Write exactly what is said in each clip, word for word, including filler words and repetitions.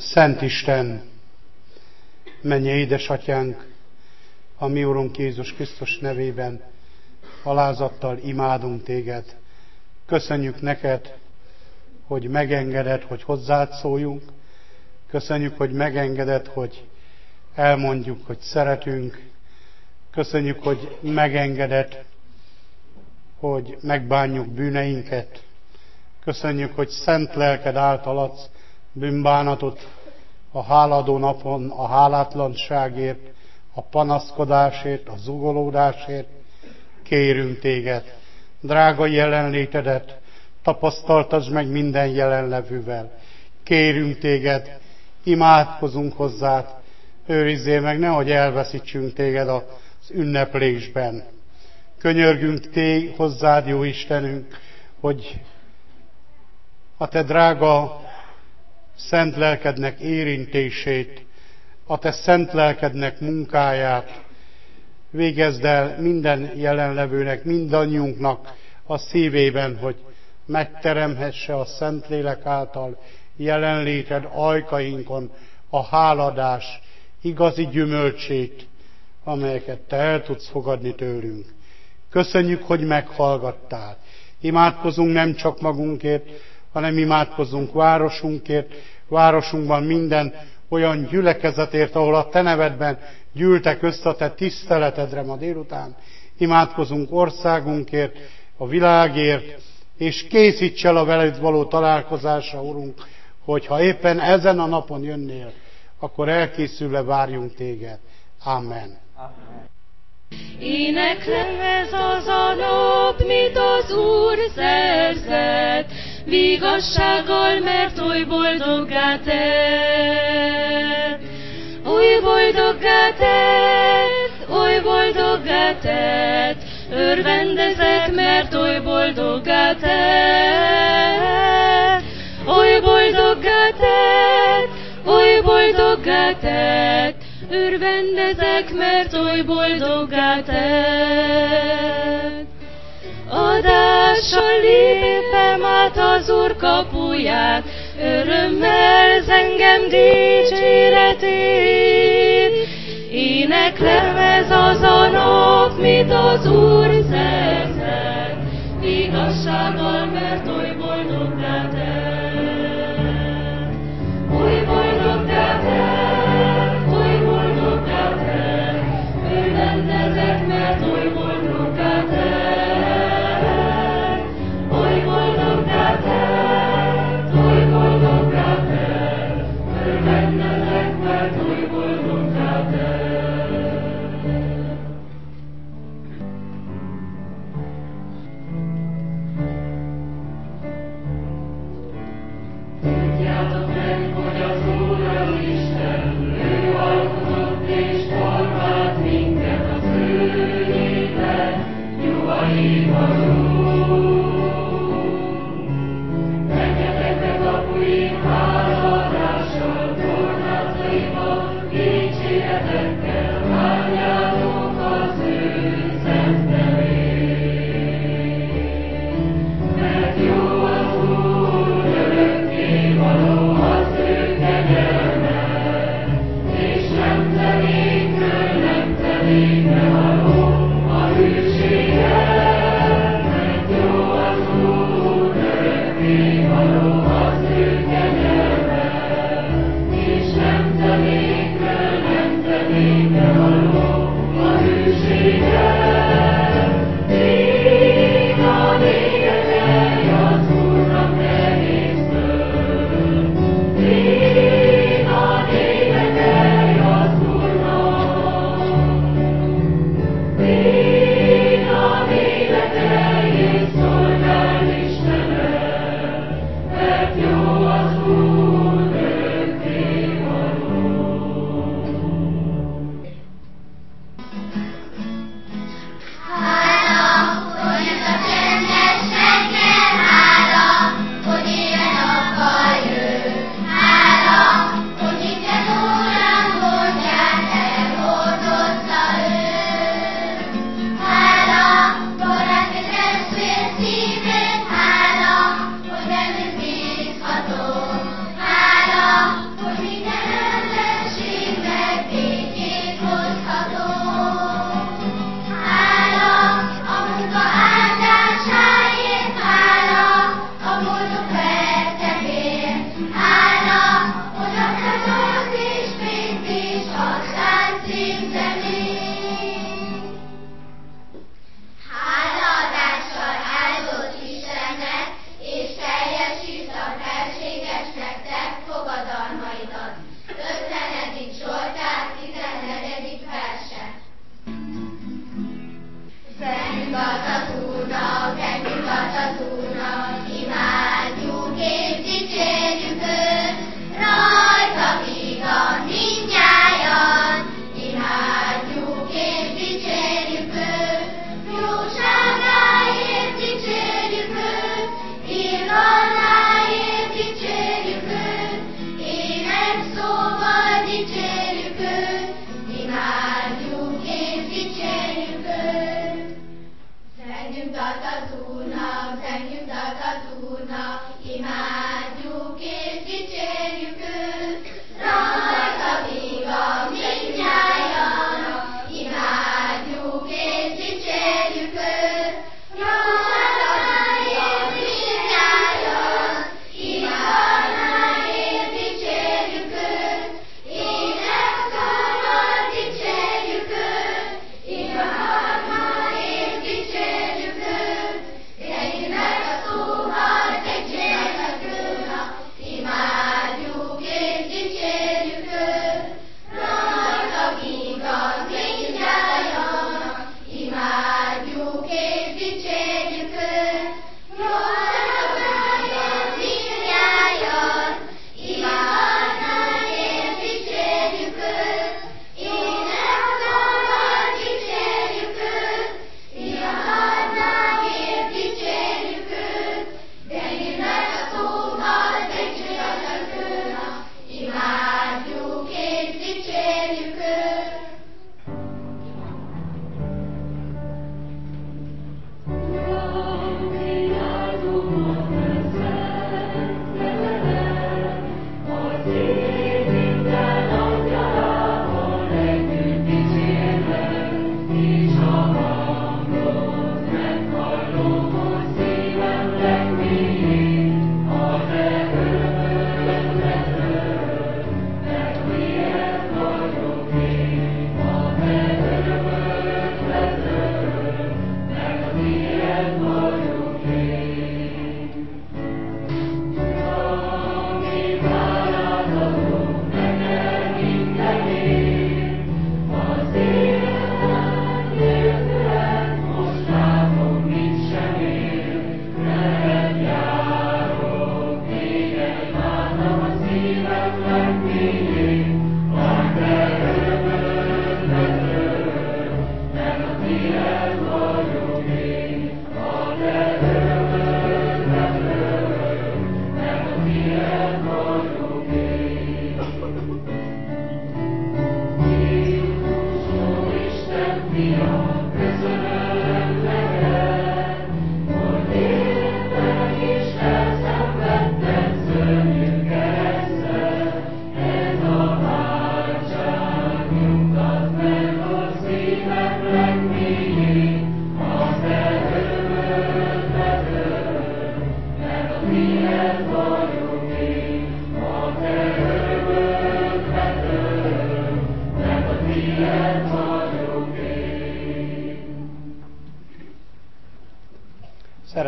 Szent Isten, mennyei édesatyánk, a mi Urunk Jézus Krisztus nevében alázattal imádunk téged. Köszönjük neked, hogy megengeded, hogy hozzád szóljunk. Köszönjük, hogy megengeded, hogy elmondjuk, hogy szeretünk. Köszönjük, hogy megengeded, hogy megbánjuk bűneinket. Köszönjük, hogy szent lelked által adsz bűnbánatot a háladó napon, a hálátlanságért, a panaszkodásért, a zugolódásért. Kérünk téged, drága jelenlétedet, tapasztaltasd meg minden jelenlevővel. Kérünk téged, imádkozunk hozzád, őrizzél meg, nehogy elveszítsünk téged az ünneplésben. Könyörgünk téged hozzád, jó Istenünk, hogy a te drága szent lelkednek érintését, a te szent lelkednek munkáját végezd el minden jelenlevőnek, mindannyiunknak a szívében, hogy megteremhesse a Szentlélek által jelenléted ajkainkon a háladás igazi gyümölcsét, amelyeket te el tudsz fogadni tőlünk. Köszönjük, hogy meghallgattál. Imádkozunk nem csak magunkért, hanem imádkozunk városunkért, városunkban minden olyan gyülekezetért, ahol a te nevedben gyűltek össze a te tiszteletedre ma délután. Imádkozunk országunkért, a világért, és készíts el a veled való találkozásra, Urunk, hogyha éppen ezen a napon jönnél, akkor elkészülve várjunk téged. Amen. Amen. Éneklem ez az a nap, mit az Úr szerzett, vigassággal, mert oly boldoggá tett. Oly boldoggá tett, oly boldoggá tett, örvendezek, mert oly boldoggá tett. Oly boldoggá tett, oly boldoggá tett, örvendezek, mert oly boldoggá tett. Adással lépem át az Úr kapuját, örömmel zengem dicséretét. Éneklem ez az a nap, mit az Úr szerzett, igazsággal, mert oly boldoggá tett. Oly boldoggá tett, oly boldoggá tett, örvendezek, mert oly boldoggá tett. Oly boldoggá tett, oly boldoggá tett, örvendezek, mert oly boldoggá tett.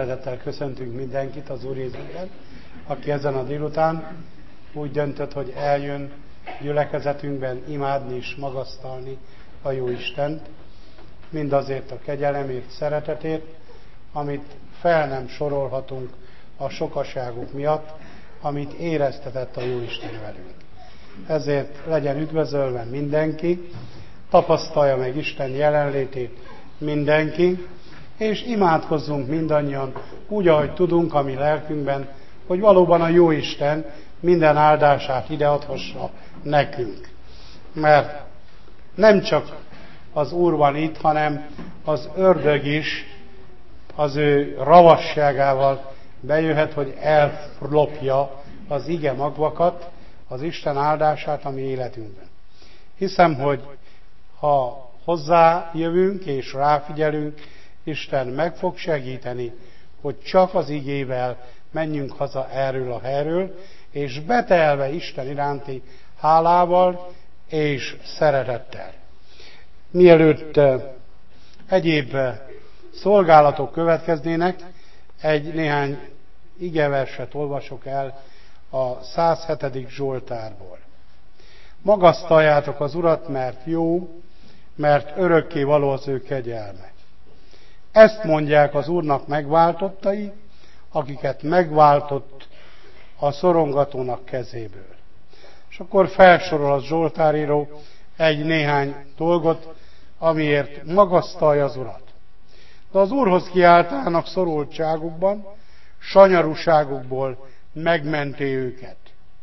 Szeretettel köszöntünk mindenkit az Úr Jézusban, aki ezen a délután úgy döntött, hogy eljön gyülekezetünkben imádni és magasztalni a jó Istent, mindazért a kegyelemért, szeretetért, amit fel nem sorolhatunk a sokaságuk miatt, amit éreztetett a jó Isten velünk. Ezért legyen üdvözölve mindenki, tapasztalja meg Isten jelenlétét mindenki, és imádkozzunk mindannyian úgy, ahogy tudunk a mi lelkünkben, hogy valóban a jó Isten minden áldását ideadhassa nekünk. Mert nem csak az Úr van itt, hanem az ördög is az ő ravasságával bejöhet, hogy ellopja az ige magvakat, az Isten áldását a mi életünkben. Hiszem, hogy ha hozzájövünk és ráfigyelünk, Isten meg fog segíteni, hogy csak az igével menjünk haza erről a helyről, és betelve Isten iránti hálával és szeretettel. Mielőtt egyéb szolgálatok következnének, egy néhány igeverset olvasok el a száz hetedik Zsoltárból. Magasztaljátok az Urat, mert jó, mert örökké való az ő kegyelme. Ezt mondják az Úrnak megváltottai, akiket megváltott a szorongatónak kezéből. És akkor felsorol a Zsoltáríró egy néhány dolgot, amiért magasztalja az Urat. De az Úrhoz kiáltának szorultságukban, sanyarúságukból megmenti őket.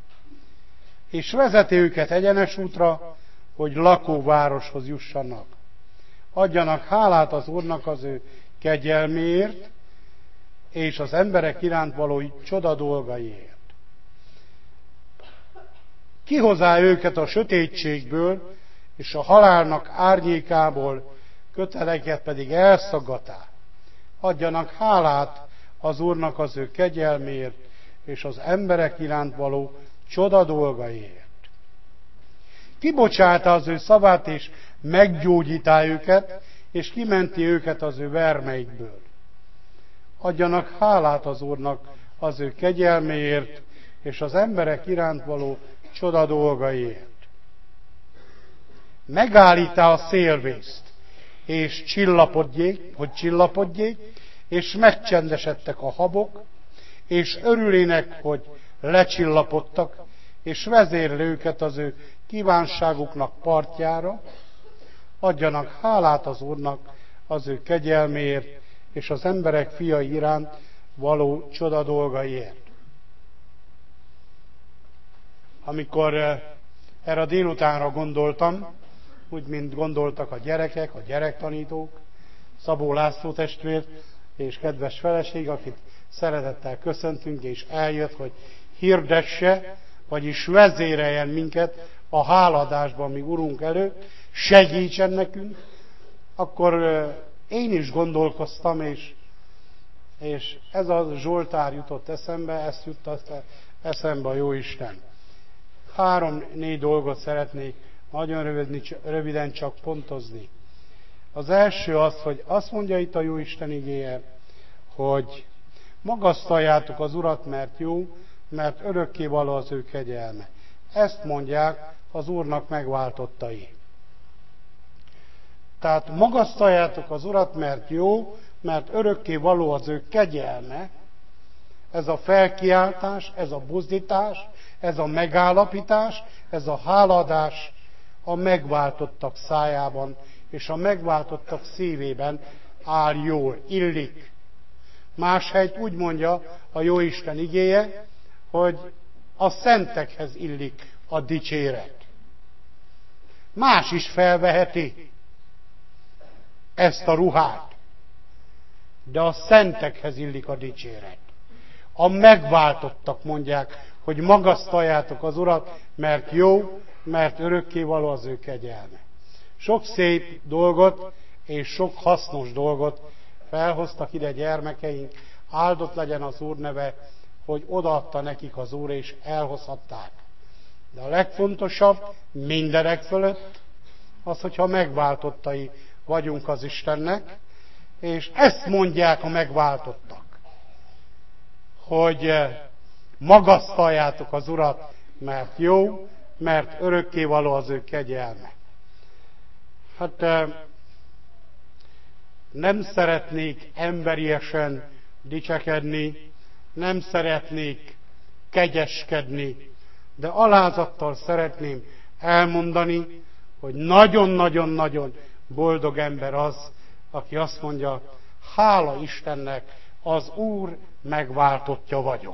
És vezeti őket egyenes útra, hogy lakóvároshoz jussanak. Adjanak hálát az Úrnak az ő kegyelméért, és az emberek iránt való csoda dolgaiért. Kihozá őket a sötétségből, és a halálnak árnyékából, köteleket pedig elszaggatá. Adjanak hálát az Úrnak az ő kegyelméért, és az emberek iránt való csoda dolgaiért. Kibocsálta az ő szavát, és meggyógyítá őket, és kimenti őket az ő vermeikből. Adjanak hálát az Úrnak az ő kegyelméért, és az emberek iránt való csoda dolgaiért. Megállítá a szélvészt, és csillapodjék, hogy csillapodjék, és megcsendesedtek a habok, és örülének, hogy lecsillapodtak, és vezérel őket az ő kívánságuknak partjára. Adjanak hálát az Úrnak az ő kegyelméért, és az emberek fiai iránt való csoda dolgaiért. Amikor erre a délutánra gondoltam, úgy, mint gondoltak a gyerekek, a gyerektanítók, Szabó László testvér és kedves feleség, akit szeretettel köszöntünk, és eljött, hogy hirdesse, vagyis vezéreljen minket a háladásban mi Urunk előtt, segítsen nekünk, akkor én is gondolkoztam, és, és ez a Zsoltár jutott eszembe, ezt jutott eszembe a Jóisten. Három-négy dolgot szeretnék nagyon röviden, röviden csak pontozni. Az első az, hogy azt mondja itt a Jóisten igéje, hogy magasztaljátok az Urat, mert jó, mert örökké való az ő kegyelme. Ezt mondják az Úrnak megváltottai. Tehát magasztaljátok az Urat, mert jó, mert örökké való az ő kegyelme. Ez a felkiáltás, ez a buzdítás, ez a megállapítás, ez a háladás a megváltottak szájában, és a megváltottak szívében áll jól, illik. Máshelyt úgy mondja a Jóisten igéje, hogy a szentekhez illik a dicséret. Más is felveheti ezt a ruhát, de a szentekhez illik a dicséret. A megváltottak mondják, hogy magasztaljátok az Urat, mert jó, mert örökké való az ő kegyelme. Sok szép dolgot és sok hasznos dolgot felhoztak ide gyermekeink, áldott legyen az Úr neve, hogy odaadta nekik az Úr, és elhozhatták. De a legfontosabb mindenek fölött az, hogyha megváltottai vagyunk az Istennek, és ezt mondják a megváltottak. hogy magasztaljátok az Urat, mert jó, mert örökkévaló az ő kegyelme. Hát nem szeretnék emberiesen dicsekedni, nem szeretnék kegyeskedni, de alázattal szeretném elmondani, hogy nagyon-nagyon-nagyon boldog ember az, aki azt mondja, hála Istennek, az Úr megváltottja vagyok.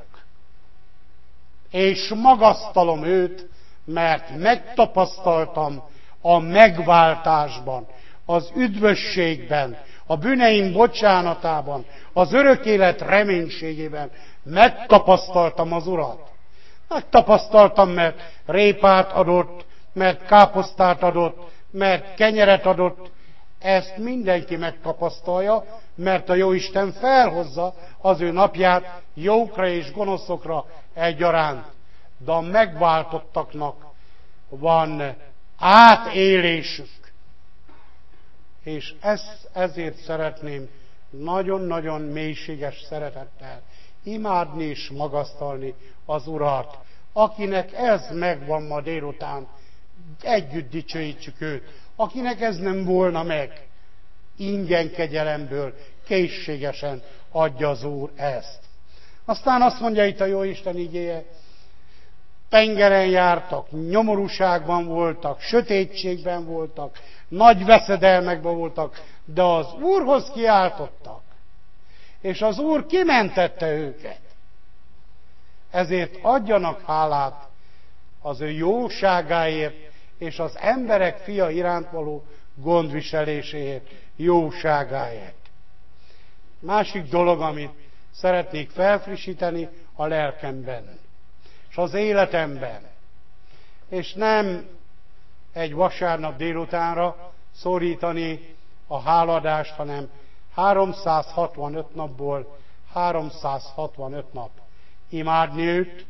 És magasztalom őt, mert megtapasztaltam a megváltásban, az üdvösségben, a bűneim bocsánatában, az örök élet reménységében megtapasztaltam az Urat. Megtapasztaltam, mert répát adott, mert káposztát adott, mert kenyeret adott. Ezt mindenki megtapasztalja, mert a Jóisten felhozza az ő napját jókra és gonoszokra egyaránt. De a megváltottaknak van átélésük. És ezt ezért szeretném nagyon-nagyon mélységes szeretettel imádni és magasztalni az Urat. Akinek ez megvan ma délután, együtt dicsőítsük őt. Akinek ez nem volna meg, ingyen kegyelemből készségesen adja az Úr ezt. Aztán azt mondja itt a Jóisten igéje, tengeren jártak, nyomorúságban voltak, sötétségben voltak, nagy veszedelmekben voltak, de az Úrhoz kiáltottak, és az Úr kimentette őket. Ezért adjanak hálát az ő jóságáért, és az emberek fia iránt való gondviseléséért, jóságáért. Másik dolog, amit szeretnék felfrissíteni a lelkemben, és az életemben. És nem egy vasárnap délutánra szorítani a háladást, hanem háromszázhatvanöt napból háromszázhatvanöt nap imádni őt,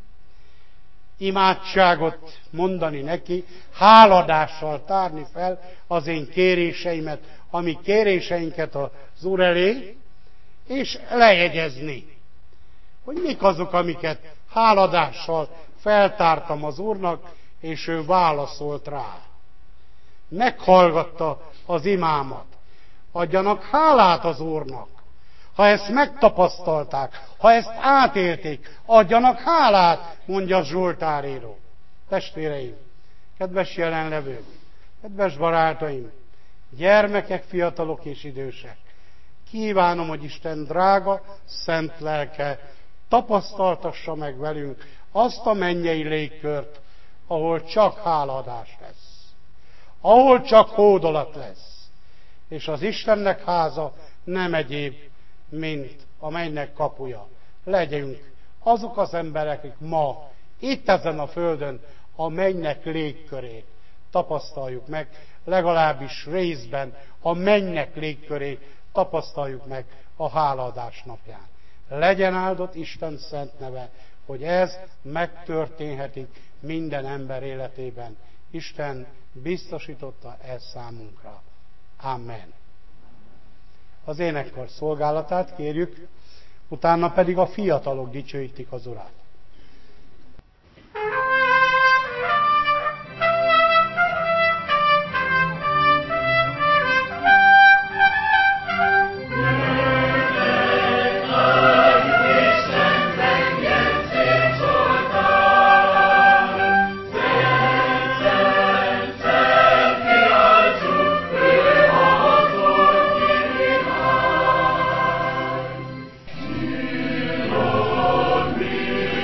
imádságot mondani neki, háladással tárni fel az én kéréseimet, ami kéréseinket az Úr elé, és lejegyezni, hogy mik azok, amiket háladással feltártam az Úrnak, és ő válaszolt rá. Meghallgatta az imámat. Adjanak hálát az Úrnak. Ha ezt megtapasztalták, ha ezt átélték, adjanak hálát, mondja Zsoltáríró. Testvéreim, kedves jelenlevők, kedves barátaim, gyermekek, fiatalok és idősek, kívánom, hogy Isten drága, szent lelke tapasztaltassa meg velünk azt a mennyei légkört, ahol csak hálaadás lesz, ahol csak hódolat lesz, és az Istennek háza nem egyéb, mint a mennynek kapuja. Legyünk azok az emberek, akik ma, itt ezen a földön a mennynek légkörét tapasztaljuk meg, legalábbis részben a mennynek légkörét tapasztaljuk meg a hálaadás napján. Legyen áldott Isten szent neve, hogy ez megtörténhetik minden ember életében. Isten biztosította ezt számunkra. Amen. Az énekkar szolgálatát kérjük, utána pedig a fiatalok dicsőítik az Urat. Me.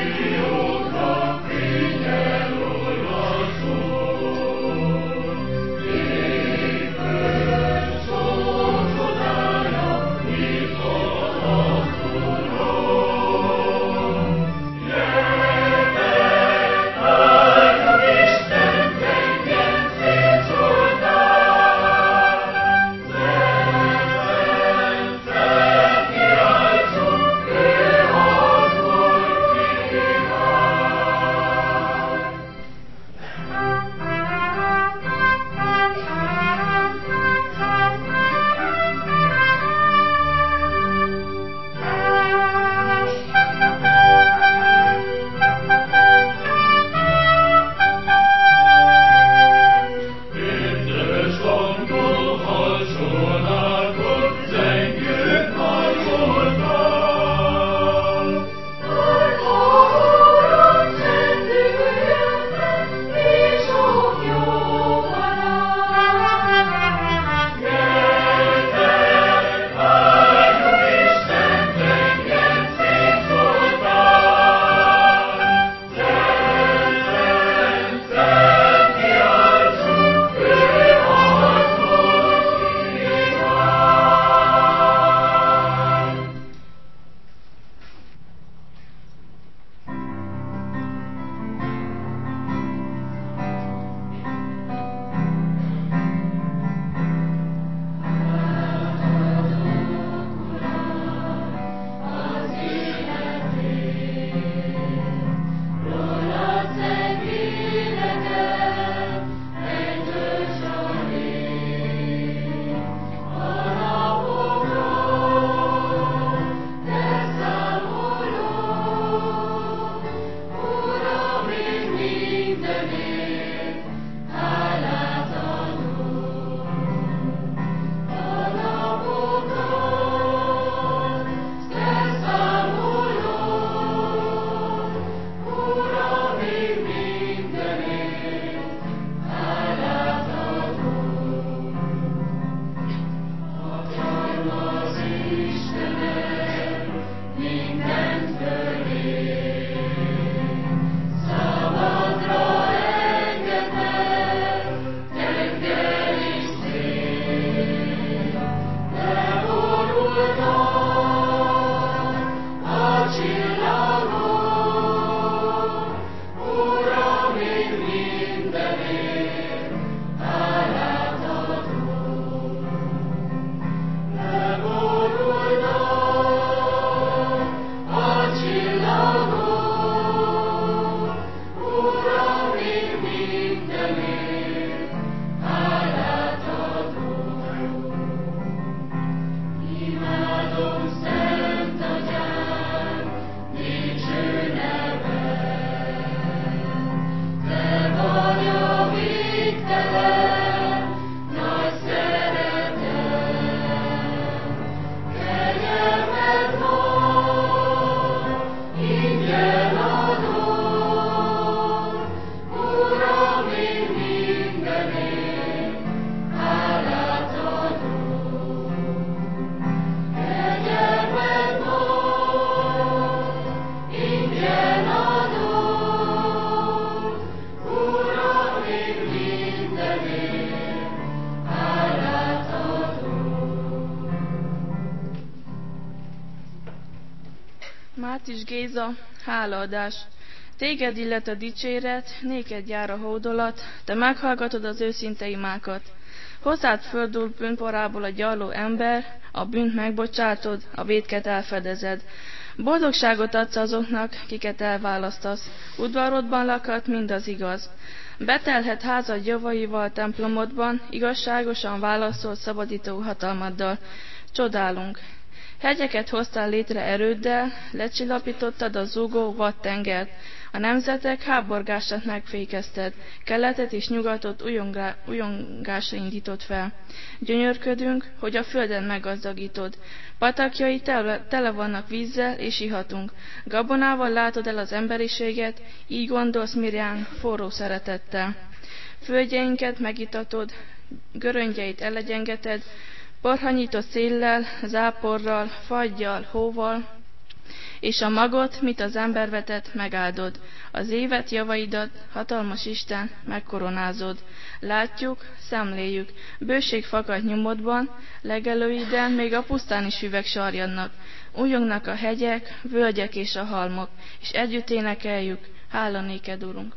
Baptist Géza, hálaadás. Téged illet a dicséret, néked jár a hódolat, te meghallgatod az őszinte imákat. Hozzád földül bűnporából a gyarló ember, a bűnt megbocsátod, a vétket elfedezed. Boldogságot adsz azoknak, kiket elválasztasz. Udvarodban lakhat mindaz igaz. Betelhet házad javaival templomodban, igazságosan válaszol szabadító hatalmaddal. Csodálunk. Hegyeket hoztál létre erőddel, lecsillapítottad a zúgó vadtengert. A nemzetek háborgását megfékezted, keletet és nyugatot ujongá, ujongásra indított fel. Gyönyörködünk, hogy a földen meggazdagítod. Patakjai tele, tele vannak vízzel, és ihatunk. Gabonával látod el az emberiséget, így gondolsz miránk forró szeretettel. Földjeinket megitatod, göröngyeit elegyengeted, porhanyított széllel, záporral, faggyal, hóval, és a magot, mit az ember vetett, megáldod. Az évet, javaidat, hatalmas Isten, megkoronázod. Látjuk, szemléljük, bőség fakad nyomodban, legelőiden még a pusztán is üveg sarjadnak. Újongnak a hegyek, völgyek és a halmok, és együtt énekeljük, hála néked, Urunk.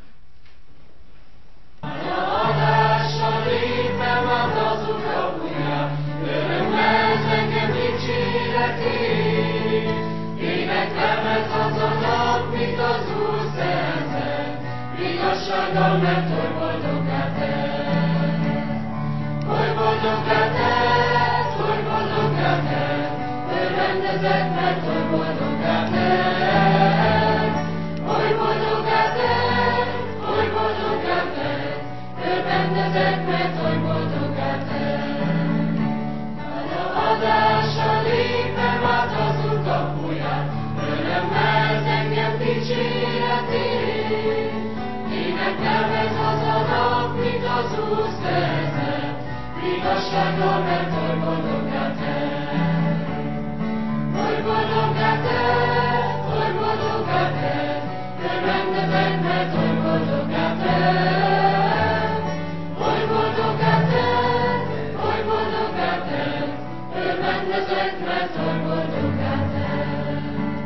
Igazsággal megtör boldoggá tett. Oly boldoggá tett, oly boldoggá tett, örvendezek, mert oly boldoggá tett. Oly boldoggá tett, oly boldoggá tett, örvendezek, mert oly boldoggá tett. Hálaadással lépem át az Úr kapuját, örömmel engem dicséretét. Nevelsz az a nap, mint az Úr szerzett, igazsággal, mert oly boldoggá tett. Oly boldoggá tett, oly boldoggá tett, örvendezek, mert oly boldoggá tett. Oly boldoggá tett, oly boldoggá tett, örvendezek, mert oly boldoggá tett.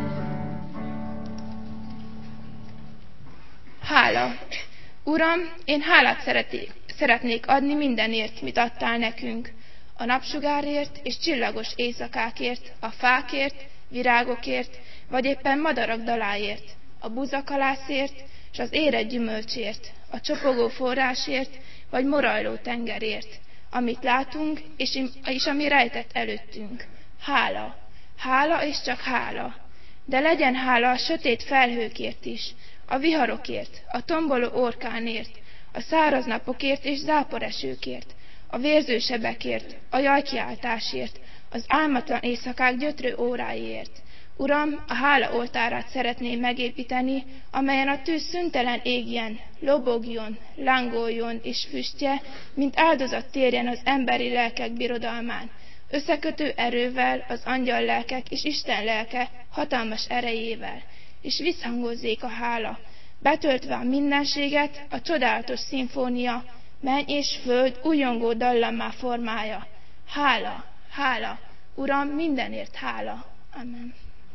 Hála! Uram, én hálát szeretnék, szeretnék adni mindenért, mit adtál nekünk. A napsugárért és csillagos éjszakákért, a fákért, virágokért, vagy éppen madarak daláért, a buzakalászért és az érett gyümölcsért, a csopogó forrásért, vagy morajló tengerért, amit látunk, és, és ami rejtett előttünk. Hála! Hála és csak hála! De legyen hála a sötét felhőkért is, a viharokért, a tomboló orkánért, a száraz napokért és záporesőkért, a vérzősebekért, a jajkiáltásért, az álmatlan éjszakák gyötrő óráiért. Uram, a hála oltárát szeretném megépíteni, amelyen a tűz szüntelen égjen, lobogjon, lángoljon és füstje, mint áldozat térjen az emberi lelkek birodalmán, összekötő erővel az angyal lelkek és Isten lelke hatalmas erejével, és visszhangozzék a hála, betöltve a mindenséget a csodálatos szimfónia, menny és föld újongó dallammá formája. Hála, hála, Uram, mindenért hála. Amen.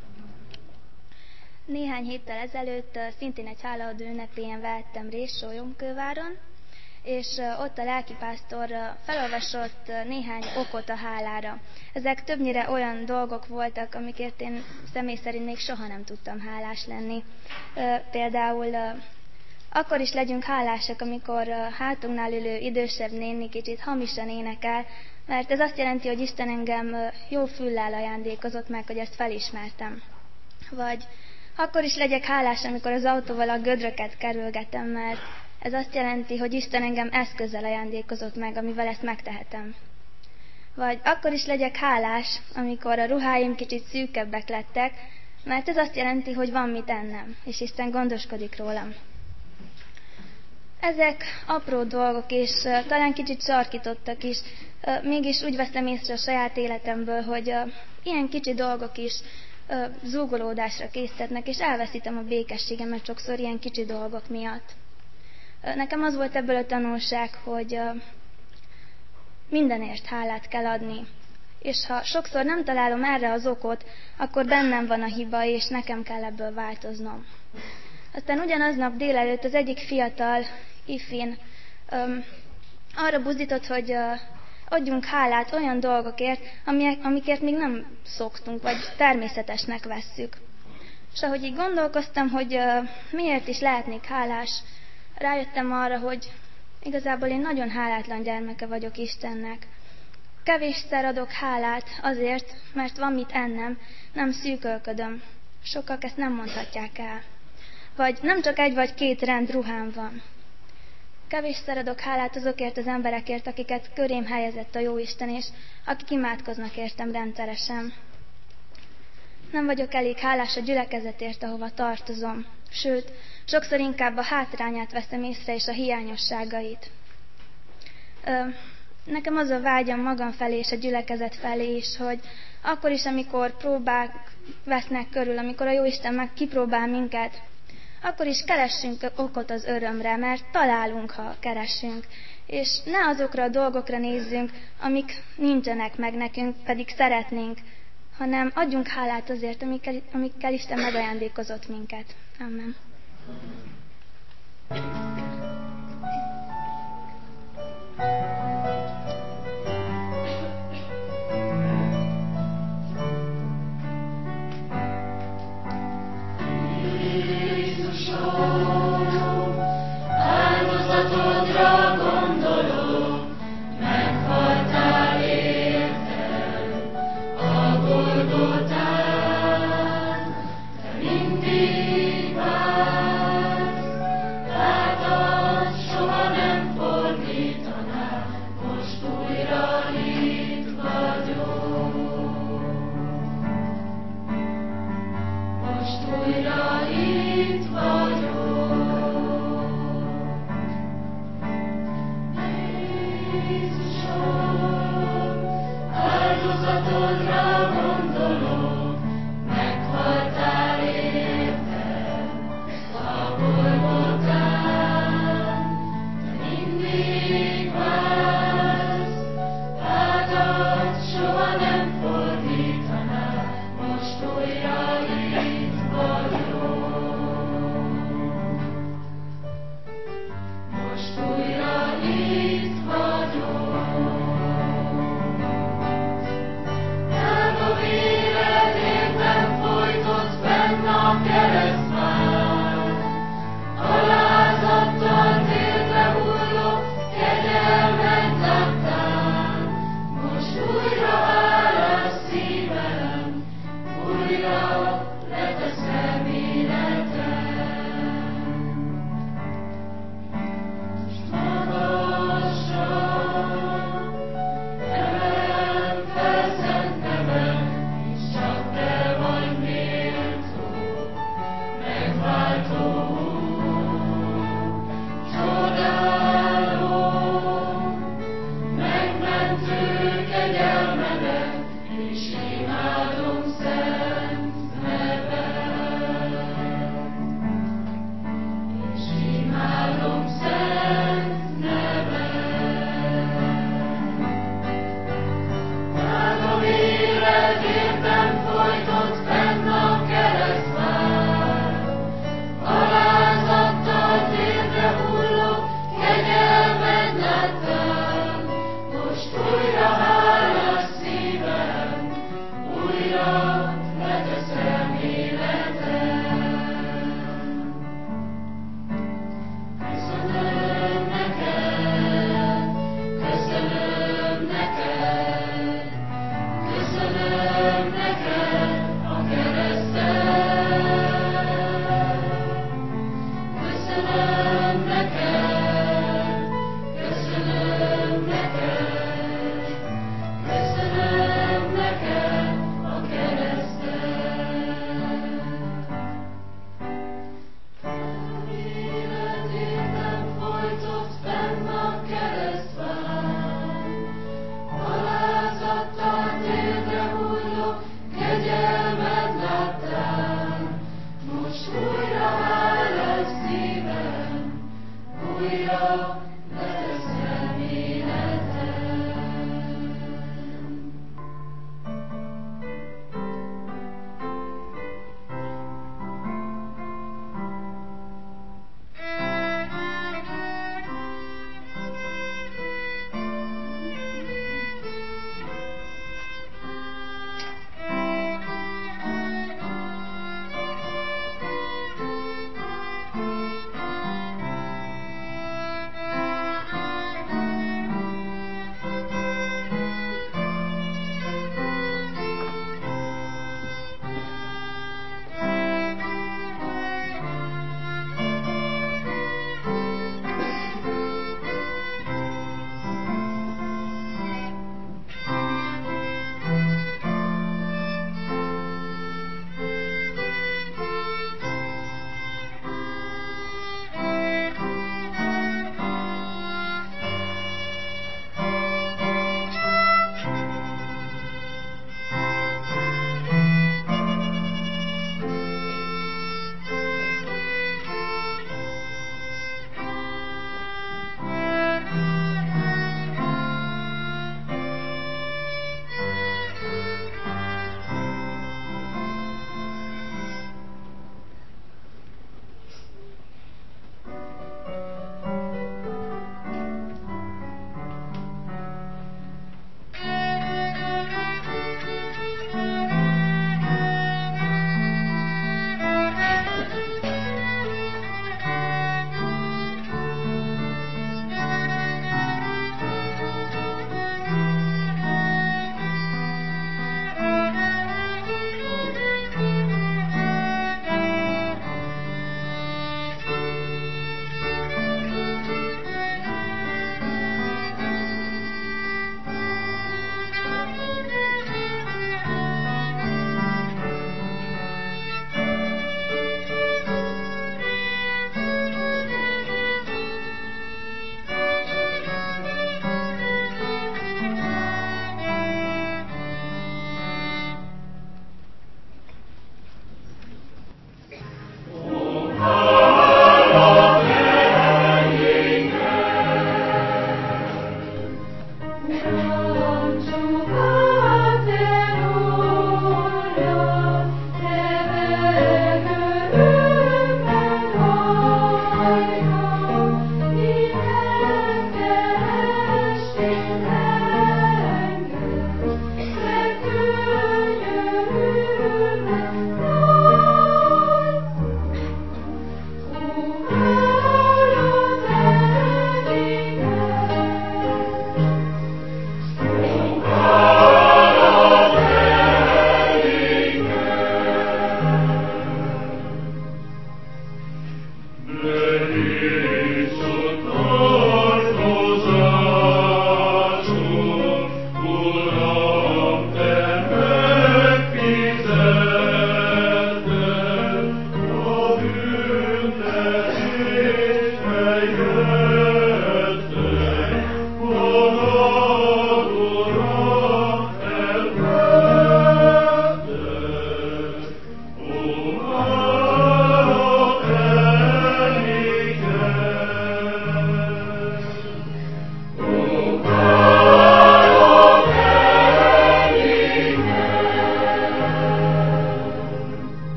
Néhány héttel ezelőtt szintén egy hálaadó ünnepélyen vettem részt Sólyomkőváron, és ott a lelkipásztor felolvasott néhány okot a hálára. Ezek többnyire olyan dolgok voltak, amikért én személy szerint még soha nem tudtam hálás lenni. Például akkor is legyünk hálásak, amikor hátunknál ülő idősebb néni kicsit hamisan énekel, mert ez azt jelenti, hogy Isten engem jó füllel ajándékozott meg, hogy ezt felismertem. Vagy akkor is legyek hálás, amikor az autóval a gödröket kerülgetem, mert ez azt jelenti, hogy Isten engem eszközzel ajándékozott meg, amivel ezt megtehetem. Vagy akkor is legyek hálás, amikor a ruháim kicsit szűkebbek lettek, mert ez azt jelenti, hogy van mit ennem, és Isten gondoskodik rólam. Ezek apró dolgok, és uh, talán kicsit sarkítottak is, uh, mégis úgy veszem észre a saját életemből, hogy uh, ilyen kicsi dolgok is uh, zúgolódásra késztetnek, és elveszítem a békességemet sokszor ilyen kicsi dolgok miatt. Uh, nekem az volt ebből a tanulság, hogy uh, mindenért hálát kell adni. És ha sokszor nem találom erre az okot, akkor bennem van a hiba, és nekem kell ebből változnom. Aztán ugyanaznap délelőtt az egyik fiatal ifin öm, arra buzdított, hogy ö, adjunk hálát olyan dolgokért, amikért még nem szoktunk, vagy természetesnek vesszük. És ahogy így gondolkoztam, hogy ö, miért is lehetnék hálás, rájöttem arra, hogy igazából én nagyon hálátlan gyermeke vagyok Istennek. Kevésszer adok hálát azért, mert van mit ennem, nem szűkölködöm. Sokak ezt nem mondhatják el. Vagy nem csak egy vagy két rend ruhám van. Kevésszer adok hálát azokért az emberekért, akiket körém helyezett a Jóisten, és akik imádkoznak értem rendszeresen. Nem vagyok elég hálás a gyülekezetért, ahova tartozom. Sőt, sokszor inkább a hátrányát veszem észre, és a hiányosságait. Ö, nekem az a vágyam magam felé és a gyülekezet felé is, hogy akkor is, amikor próbák vesznek körül, amikor a Jóisten meg kipróbál minket, akkor is keressünk okot az örömre, mert találunk, ha keresünk. És ne azokra a dolgokra nézzünk, amik nincsenek meg nekünk, pedig szeretnénk, hanem adjunk hálát azért, amikkel, amikkel Isten megajándékozott minket. Amen. Alázattal térve hullok, kegyelmet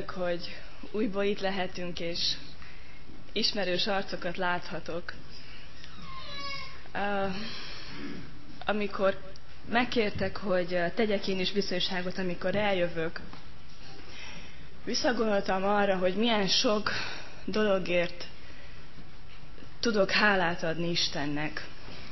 örülök, hogy újból itt lehetünk, és ismerős arcokat láthatok. Uh, amikor megkértek, hogy tegyek én is bizonyságot, amikor eljövök, visszagondoltam arra, hogy milyen sok dologért tudok hálát adni Istennek.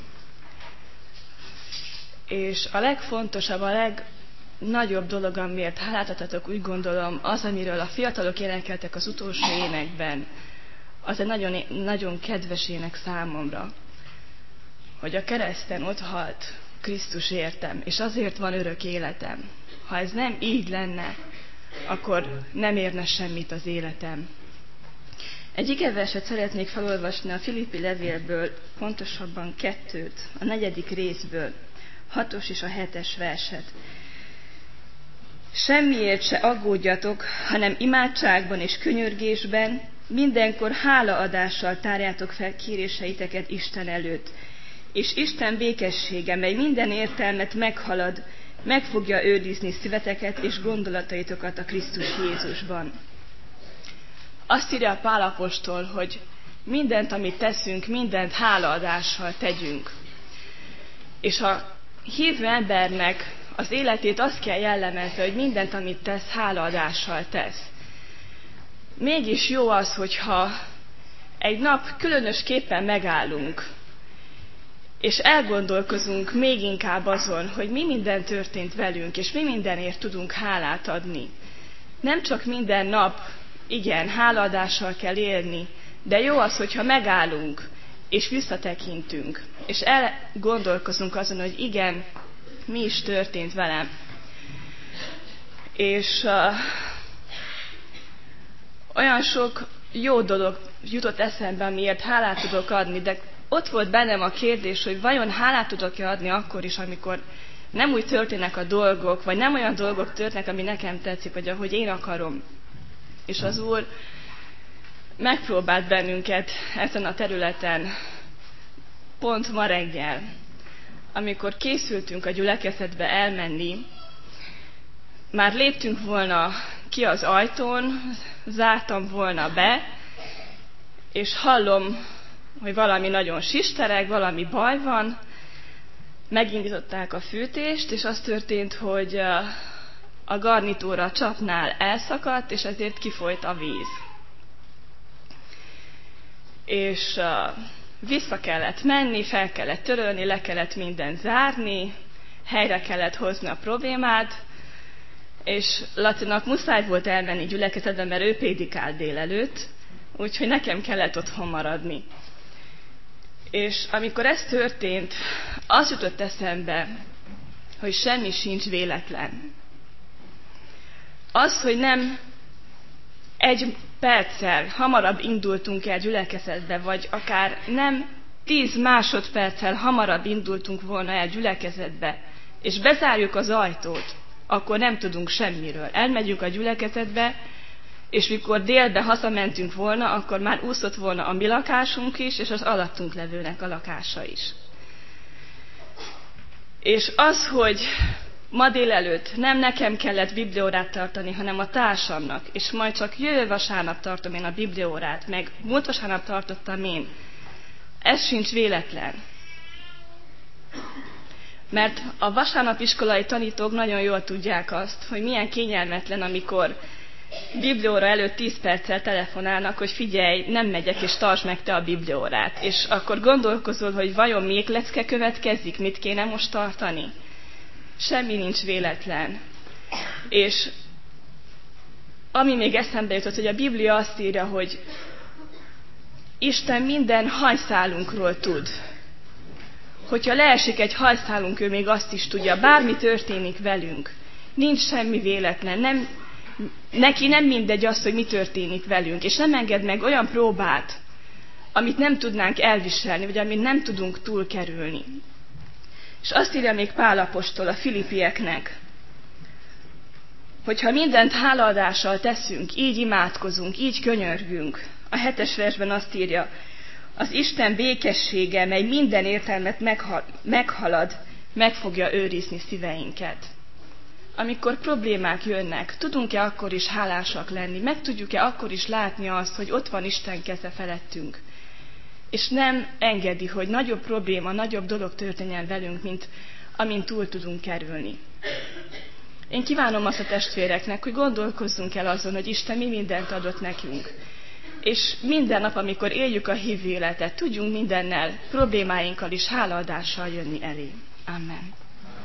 És a legfontosabb, a legnagyobb dolog, amiért hálát adhatok, úgy gondolom, az, amiről a fiatalok énekeltek az utolsó énekben, az egy nagyon, nagyon kedves ének számomra, hogy a kereszten ott halt Krisztus értem, és azért van örök életem. Ha ez nem így lenne, akkor nem érne semmit az életem. Egy igeverset szeretnék felolvasni a Filippi levélből, pontosabban kettőt, a negyedik részből, hatos és a hetes verset. Semmiért se aggódjatok, hanem imádságban és könyörgésben mindenkor hálaadással tárjátok fel kéréseiteket Isten előtt, és Isten békessége, mely minden értelmet meghalad, meg fogja őrizni szíveteket és gondolataitokat a Krisztus Jézusban. Azt írja Pál apostol, hogy mindent, amit teszünk, mindent hálaadással tegyünk. És a hívő embernek az életét azt kell jellemezni, hogy mindent, amit tesz, hálaadással tesz. Mégis jó az, hogyha egy nap különösképpen megállunk, és elgondolkozunk még inkább azon, hogy mi minden történt velünk, és mi mindenért tudunk hálát adni. Nem csak minden nap, igen, hálaadással kell élni, de jó az, hogyha megállunk, és visszatekintünk, és elgondolkozunk azon, hogy igen, mi is történt velem. És uh, olyan sok jó dolog jutott eszembe, amiért hálát tudok adni, de ott volt bennem a kérdés, hogy vajon hálát tudok-e adni akkor is, amikor nem úgy történnek a dolgok, vagy nem olyan dolgok történnek, ami nekem tetszik, vagy ahogy én akarom. És az Úr megpróbált bennünket ezen a területen pont ma reggel, amikor készültünk a gyülekezetbe elmenni, már léptünk volna ki az ajtón, zártam volna be, és hallom, hogy valami nagyon sistereg, valami baj van, megindították a fűtést, és az történt, hogy a garnitúra a csapnál elszakadt, és ezért kifolyt a víz. És vissza kellett menni, fel kellett törölni, le kellett mindent zárni, helyre kellett hozni a problémát, és Lacinak muszáj volt elmenni gyülekezetbe, mert ő prédikált délelőtt, úgyhogy nekem kellett otthon maradni. És amikor ez történt, az jutott eszembe, hogy semmi sincs véletlen. Az, hogy nem egy perccel hamarabb indultunk el gyülekezetbe, vagy akár nem tíz másodperccel hamarabb indultunk volna el gyülekezetbe, és bezárjuk az ajtót, akkor nem tudunk semmiről. Elmegyünk a gyülekezetbe, és mikor délbe hazamentünk volna, akkor már úszott volna a mi lakásunk is, és az alattunk levőnek a lakása is. És az, hogy ma délelőtt nem nekem kellett bibliaórát tartani, hanem a társamnak, és majd csak jövő vasárnap tartom én a bibliaórát, meg múlt vasárnap tartottam én, ez sincs véletlen. Mert a vasárnapiskolai tanítók nagyon jól tudják azt, hogy milyen kényelmetlen, amikor bibliaóra előtt tíz perccel telefonálnak, hogy figyelj, nem megyek, és tartsd meg te a bibliaórát. És akkor gondolkozol, hogy vajon még lecke következik, mit kéne most tartani? Semmi nincs véletlen. És ami még eszembe jutott, hogy a Biblia azt írja, hogy Isten minden hajszálunkról tud. Hogyha leesik egy hajszálunk, ő még azt is tudja, bármi történik velünk. Nincs semmi véletlen, nem, neki nem mindegy az, hogy mi történik velünk, és nem enged meg olyan próbát, amit nem tudnánk elviselni, vagy amit nem tudunk túlkerülni. És azt írja még Pál apostol a filippieknek, hogyha mindent hálaadással teszünk, így imádkozunk, így könyörgünk, a hetes versben azt írja, az Isten békessége, mely minden értelmet meghal, meghalad, meg fogja őrizni szíveinket. amikor problémák jönnek, tudunk-e akkor is hálásak lenni? Meg tudjuk-e akkor is látni azt, hogy ott van Isten keze felettünk? És nem engedi, hogy nagyobb probléma, nagyobb dolog történjen velünk, mint amin túl tudunk kerülni. Én kívánom azt a testvéreknek, hogy gondolkozzunk el azon, hogy Isten mi mindent adott nekünk. És minden nap, amikor éljük a hívő életet, tudjunk mindennel, problémáinkkal is hálaadással jönni elé. Amen.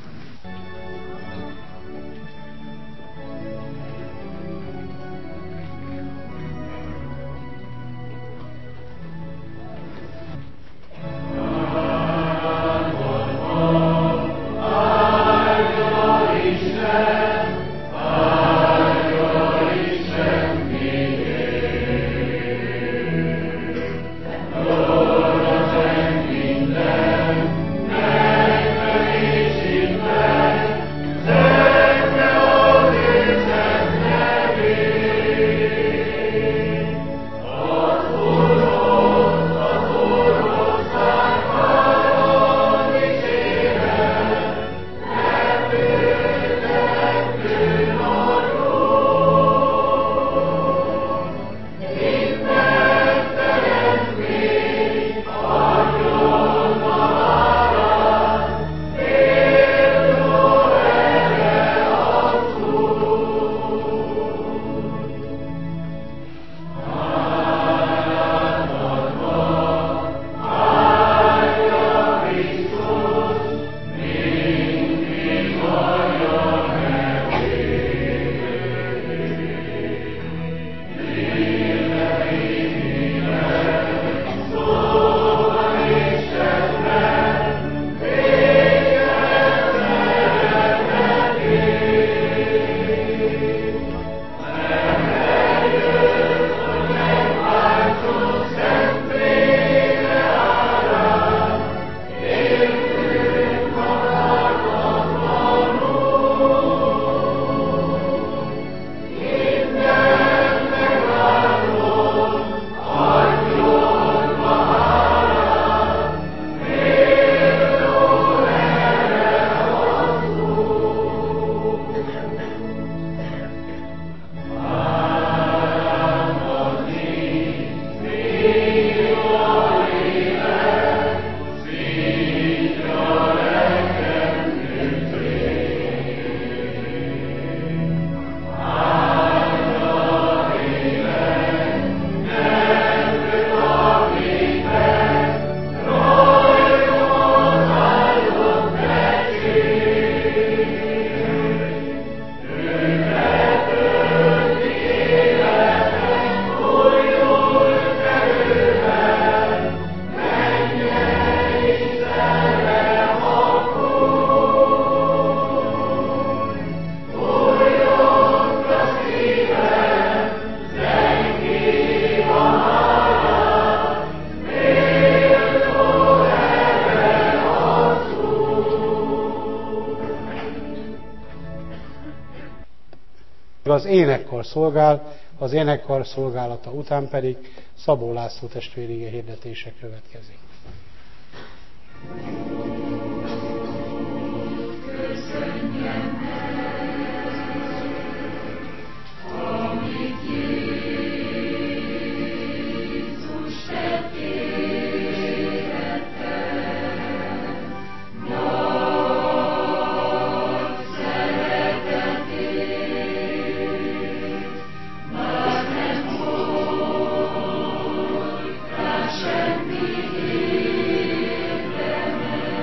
Az énekkar szolgál, az énekkar szolgálata után pedig Szabó László testvér ige hirdetése következik. Semmi érdeme,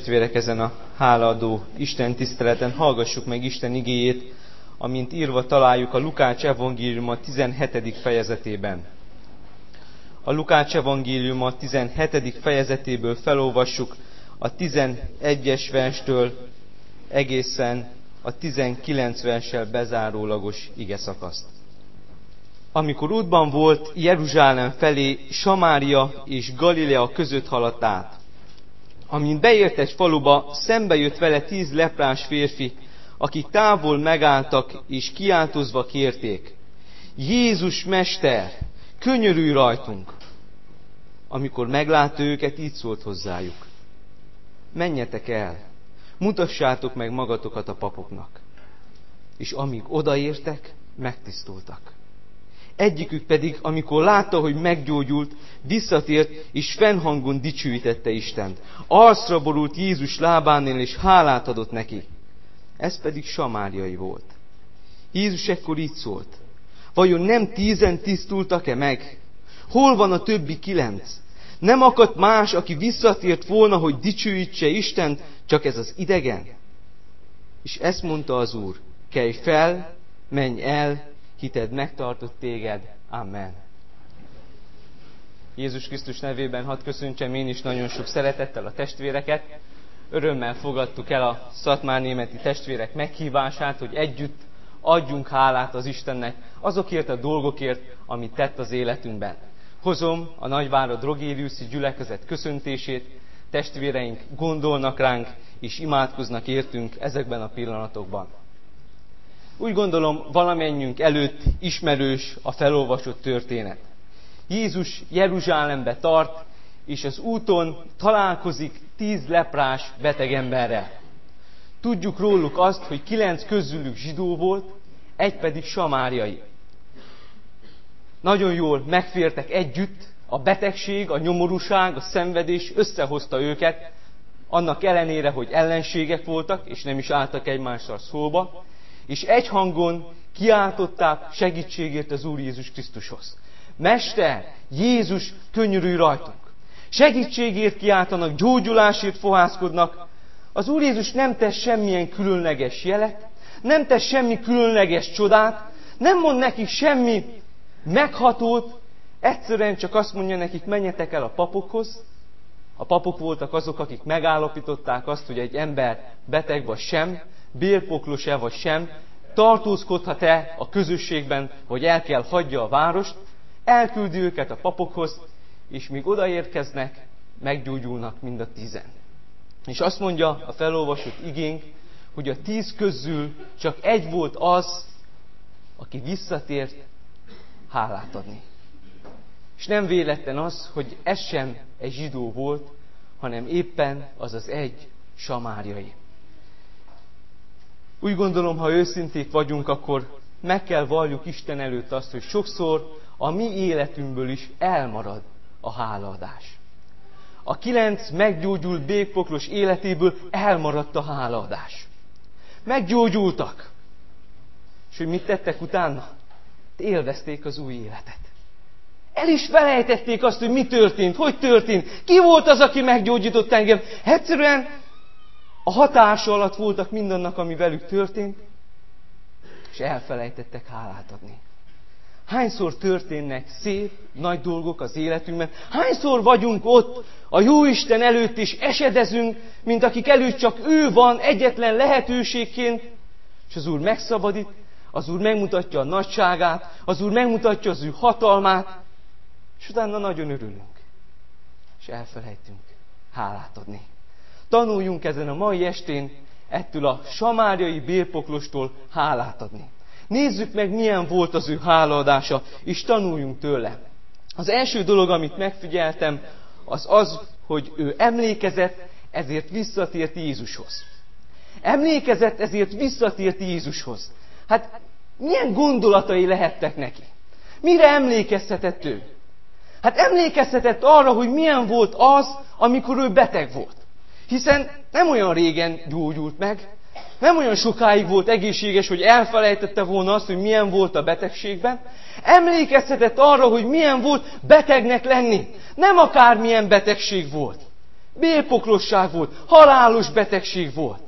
testvérek, ezen a hálaadó Isten tiszteleten hallgassuk meg Isten igéjét, amint írva találjuk a Lukács evangéliuma tizenhetedik fejezetében. A Lukács evangéliuma tizenhetedik fejezetéből felolvassuk a tizenegyes verstől egészen a tizenkilenc verssel bezárólagos igeszakaszt. Amikor útban volt Jeruzsálem felé, Samária és Galilea között haladt át. Amint beért egy faluba, szembe jött vele tíz leprás férfi, akik távol megálltak és kiáltozva kérték: Jézus Mester, könyörülj rajtunk! Amikor meglátta őket, így szólt hozzájuk: Menjetek el, mutassátok meg magatokat a papoknak. És amíg odaértek, megtisztultak. Egyikük pedig, amikor látta, hogy meggyógyult, visszatért, és fennhangon dicsőítette Istent. Arcra borult Jézus lábánél, és hálát adott neki. Ez pedig samáriai volt. Jézus ekkor így szólt: Vajon nem tízen tisztultak-e meg? Hol van a többi kilenc? Nem akadt más, aki visszatért volna, hogy dicsőítse Istent, csak ez az idegen? És ezt mondta az Úr: Kelj fel, menj el, hited megtartott téged. Amen. Jézus Krisztus nevében hadd köszöntsem én is nagyon sok szeretettel a testvéreket. Örömmel fogadtuk el a szatmárnémeti testvérek meghívását, hogy együtt adjunk hálát az Istennek azokért a dolgokért, amit tett az életünkben. Hozom a Nagyvárad Rogériuszi gyülekezet köszöntését, testvéreink gondolnak ránk és imádkoznak értünk ezekben a pillanatokban. Úgy gondolom, valamennyünk előtt ismerős a felolvasott történet. Jézus Jeruzsálembe tart, és az úton találkozik tíz leprás beteg emberrel. Tudjuk róluk azt, hogy kilenc közülük zsidó volt, egy pedig samáriai. Nagyon jól megfértek együtt, a betegség, a nyomorúság, a szenvedés összehozta őket, annak ellenére, hogy ellenségek voltak, és nem is álltak egymással szóba, és egy hangon kiáltották segítségért az Úr Jézus Krisztushoz. Mester, Jézus, könyörülj rajtunk! Segítségért kiáltanak, gyógyulásért fohászkodnak. Az Úr Jézus nem tesz semmilyen különleges jelet, nem tesz semmi különleges csodát, nem mond nekik semmi meghatót, egyszerűen csak azt mondja nekik: menjetek el a papokhoz. A papok voltak azok, akik megállapították azt, hogy egy ember beteg vagy sem, bélpoklos-e vagy sem, tartózkodhat-e a közösségben, vagy el kell hagyja a várost. Elküldi őket a papokhoz, és míg odaérkeznek, meggyógyulnak mind a tízen. És azt mondja a felolvasott igénk, hogy a tíz közül csak egy volt az, aki visszatért hálát adni. És nem véletlen az, hogy ez sem egy zsidó volt, hanem éppen az az egy samáriai. Úgy gondolom, ha őszinték vagyunk, akkor meg kell valljuk Isten előtt azt, hogy sokszor a mi életünkből is elmarad a hálaadás. A kilenc meggyógyult békpoklos életéből elmaradt a hálaadás. Meggyógyultak. És hogy mit tettek utána? Élvezték az új életet. El is felejtették azt, hogy mi történt, hogy történt, ki volt az, aki meggyógyított engem. Egyszerűen a hatása alatt voltak mindannak, ami velük történt, és elfelejtettek hálát adni. Hányszor történnek szép, nagy dolgok az életünkben? Hányszor vagyunk ott a Jóisten előtt, és esedezünk, mint akik előtt csak ő van egyetlen lehetőségként, és az Úr megszabadít, az Úr megmutatja a nagyságát, az Úr megmutatja az ő hatalmát, és utána nagyon örülünk, és elfelejtünk hálát adni. Tanuljunk ezen a mai estén ettől a samáriai bélpoklostól hálát adni. Nézzük meg, milyen volt az ő hálaadása, és tanuljunk tőle. Az első dolog, amit megfigyeltem, az az, hogy ő emlékezett, ezért visszatért Jézushoz. Emlékezett, ezért visszatért Jézushoz. Hát milyen gondolatai lehettek neki? Mire emlékezhetett ő? Hát emlékezhetett arra, hogy milyen volt az, amikor ő beteg volt. Hiszen nem olyan régen gyógyult meg, nem olyan sokáig volt egészséges, hogy elfelejtette volna azt, hogy milyen volt a betegségben. Emlékezhetett arra, hogy milyen volt betegnek lenni. Nem akármilyen betegség volt. Bélpoklosság volt, halálos betegség volt.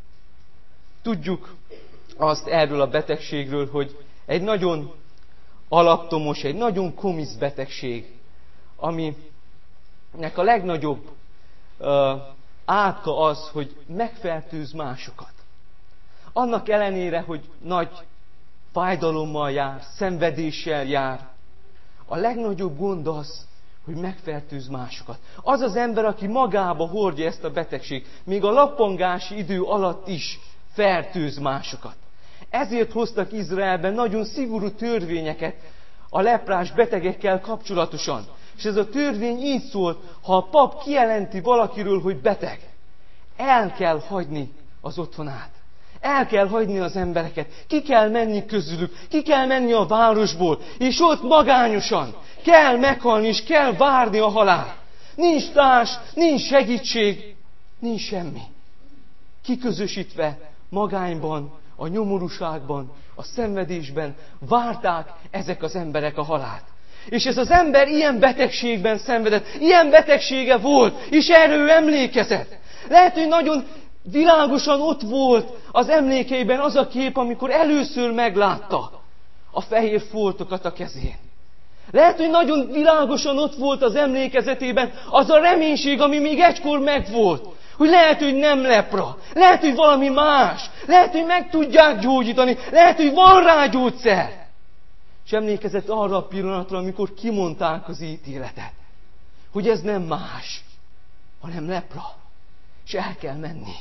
Tudjuk azt erről a betegségről, hogy egy nagyon alaptomos, egy nagyon komisz betegség, aminek a legnagyobb uh, átka az, hogy megfertőz másokat. Annak ellenére, hogy nagy fájdalommal jár, szenvedéssel jár, a legnagyobb gond az, hogy megfertőz másokat. Az az ember, aki magába hordja ezt a betegség, még a lappangási idő alatt is fertőz másokat. Ezért hoztak Izraelben nagyon szigorú törvényeket a leprás betegekkel kapcsolatosan. És ez a törvény így szólt, ha a pap kijelenti valakiről, hogy beteg, el kell hagyni az otthonát. El kell hagyni az embereket, ki kell menni közülük, ki kell menni a városból, és ott magányosan kell meghalni, és kell várni a halált. Nincs társ, nincs segítség, nincs semmi. Kiközösítve magányban, a nyomorúságban, a szenvedésben várták ezek az emberek a halált. És ez az ember ilyen betegségben szenvedett, ilyen betegsége volt, és erről emlékezett. Lehet, hogy nagyon világosan ott volt az emlékeiben az a kép, amikor először meglátta a fehér foltokat a kezén. Lehet, hogy nagyon világosan ott volt az emlékezetében az a reménység, ami még egykor megvolt. Hogy lehet, hogy nem lepra, lehet, hogy valami más, lehet, hogy meg tudják gyógyítani, lehet, hogy van rá gyógyszer. És emlékezett arra a pillanatra, amikor kimondták az ítéletet, hogy ez nem más, hanem lepra, és el kell menni.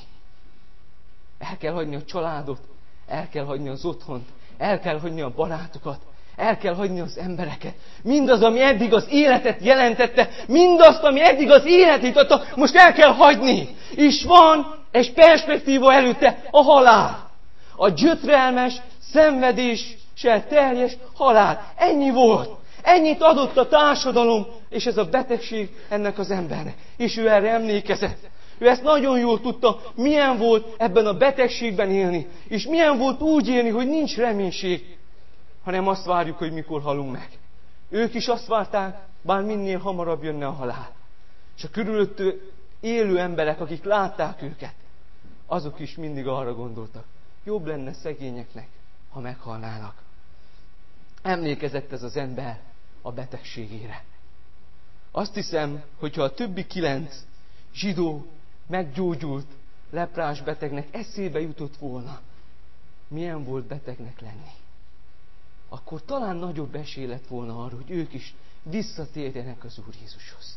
El kell hagyni a családot, el kell hagyni az otthont, el kell hagyni a barátokat, el kell hagyni az embereket. Mindaz, ami eddig az életet jelentette, mindazt, ami eddig az életét adta, most el kell hagyni. És van egy perspektíva előtte, a halál. A gyötrelmes, szenvedéssel teljes halál. Ennyi volt. Ennyit adott a társadalom, és ez a betegség ennek az embernek. És ő erre emlékezett. Ő ezt nagyon jól tudta, milyen volt ebben a betegségben élni, és milyen volt úgy élni, hogy nincs reménység, hanem azt várjuk, hogy mikor halunk meg. Ők is azt várták, bár minél hamarabb jönne a halál. És a körülöttő élő emberek, akik látták őket, azok is mindig arra gondoltak, jobb lenne szegényeknek, ha meghalnának. Emlékezett ez az ember a betegségére. Azt hiszem, hogyha a többi kilenc zsidó meggyógyult leprás betegnek eszébe jutott volna, milyen volt betegnek lenni, akkor talán nagyobb esély lett volna arra, hogy ők is visszatérjenek az Úr Jézushoz.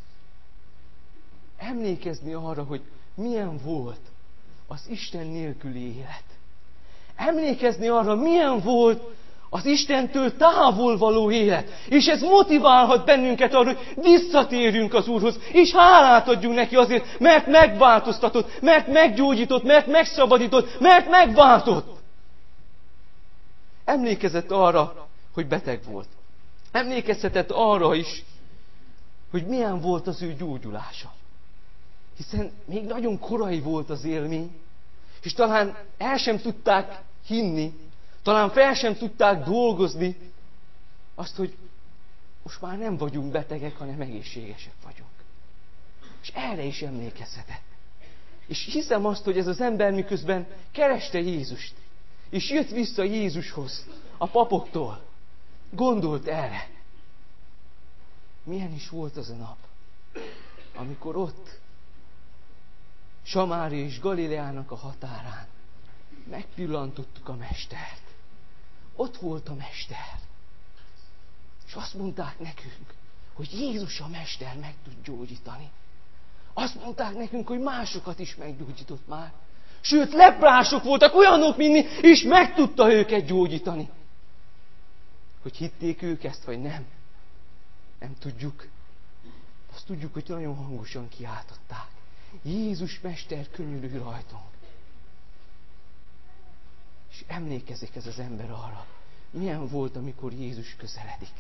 Emlékezni arra, hogy milyen volt az Isten nélküli élet. Emlékezni arra, milyen volt az Istentől távol való élet. És ez motiválhat bennünket arra, hogy visszatérjünk az Úrhoz, és hálát adjunk neki azért, mert megváltoztatott, mert meggyógyított, mert megszabadított, mert megváltott. Emlékezett arra, hogy beteg volt. Emlékezhetett arra is, hogy milyen volt az ő gyógyulása. Hiszen még nagyon korai volt az élmény, és talán el sem tudták hinni, talán fel sem tudták dolgozni azt, hogy most már nem vagyunk betegek, hanem egészségesek vagyunk. És erre is emlékezhetett. És hiszem azt, hogy ez az ember miközben kereste Jézust, és jött vissza Jézushoz, a papoktól, gondolt erre. Milyen is volt az a nap, amikor ott, Samária és Galileának a határán megpillantottuk a Mestert. Ott volt a Mester. És azt mondták nekünk, hogy Jézus a Mester meg tud gyógyítani. Azt mondták nekünk, hogy másokat is meggyógyított már. Sőt, leprások voltak, olyanok, mint mi, és meg tudta őket gyógyítani. Hogy hitték ők ezt, vagy nem? Nem tudjuk. Azt tudjuk, hogy nagyon hangosan kiáltották. Jézus Mester, könyörülj rajtunk. És emlékezik ez az ember arra, milyen volt, amikor Jézus közeledik.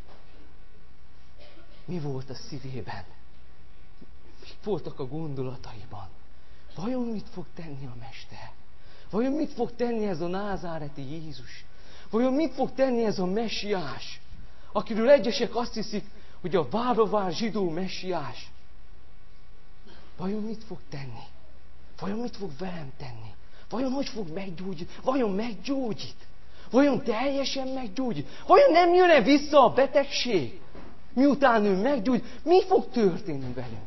Mi volt a szívében? Mik voltak a gondolataiban? Vajon mit fog tenni a Mester? Vajon mit fog tenni ez a názáreti Jézus? Vajon mit fog tenni ez a messiás, akiről egyesek azt hiszik, hogy a várva vár zsidó messiás? vajon mit fog tenni? Vajon mit fog velem tenni? Vajon hogy fog meggyógyítani? Vajon meggyógyít? Vajon teljesen meggyógyít? Vajon nem jön-e vissza a betegség? Miután ő meggyógyít, mi fog történni velünk?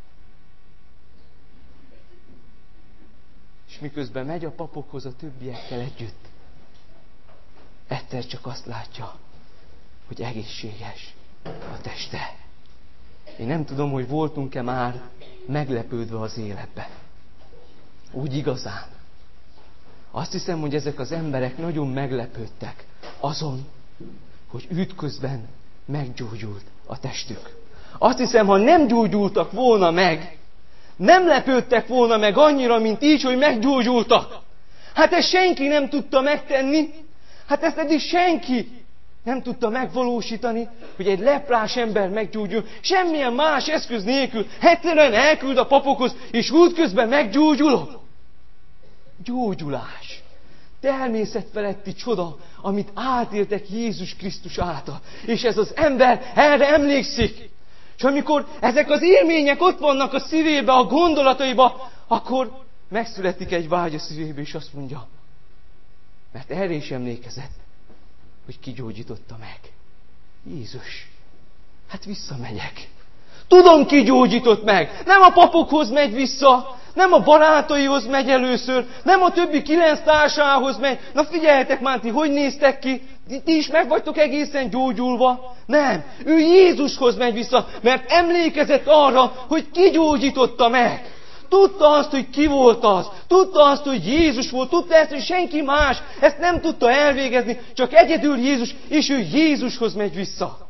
És miközben megy a papokhoz a többiekkel együtt, egyszer csak azt látja, hogy egészséges a teste. Én nem tudom, hogy voltunk-e már meglepődve az életbe. Úgy igazán. Azt hiszem, hogy ezek az emberek nagyon meglepődtek azon, hogy ütközben meggyógyult a testük. Azt hiszem, ha nem gyógyultak volna meg, nem lepődtek volna meg annyira, mint így, hogy meggyógyultak. Hát ezt senki nem tudta megtenni. Hát ezt eddig senki nem tudta megvalósítani, hogy egy leprás ember meggyógyul. Semmilyen más eszköz nélkül egyszerűen elküld a papokhoz, és útközben meggyógyulok. Gyógyulás. Természetfeletti csoda, amit átéltek Jézus Krisztus által. És ez az ember erre emlékszik. És amikor ezek az élmények ott vannak a szívébe, a gondolataiba, akkor megszületik egy vágy a szívébe, és azt mondja, mert erre is emlékezett, hogy ki gyógyította meg. Jézus. Hát visszamegyek. Tudom, ki gyógyított meg. Nem a papokhoz megy vissza, nem a barátaihoz megy először, nem a többi kilenc társához megy. Na figyeljetek már, ti hogy néztek ki? Ti is meg vagytok egészen gyógyulva? Nem. Ő Jézushoz megy vissza, mert emlékezett arra, hogy ki gyógyította meg. Tudta azt, hogy ki volt az. Tudta azt, hogy Jézus volt. Tudta ezt, hogy senki más ezt nem tudta elvégezni. Csak egyedül Jézus, és ő Jézushoz megy vissza.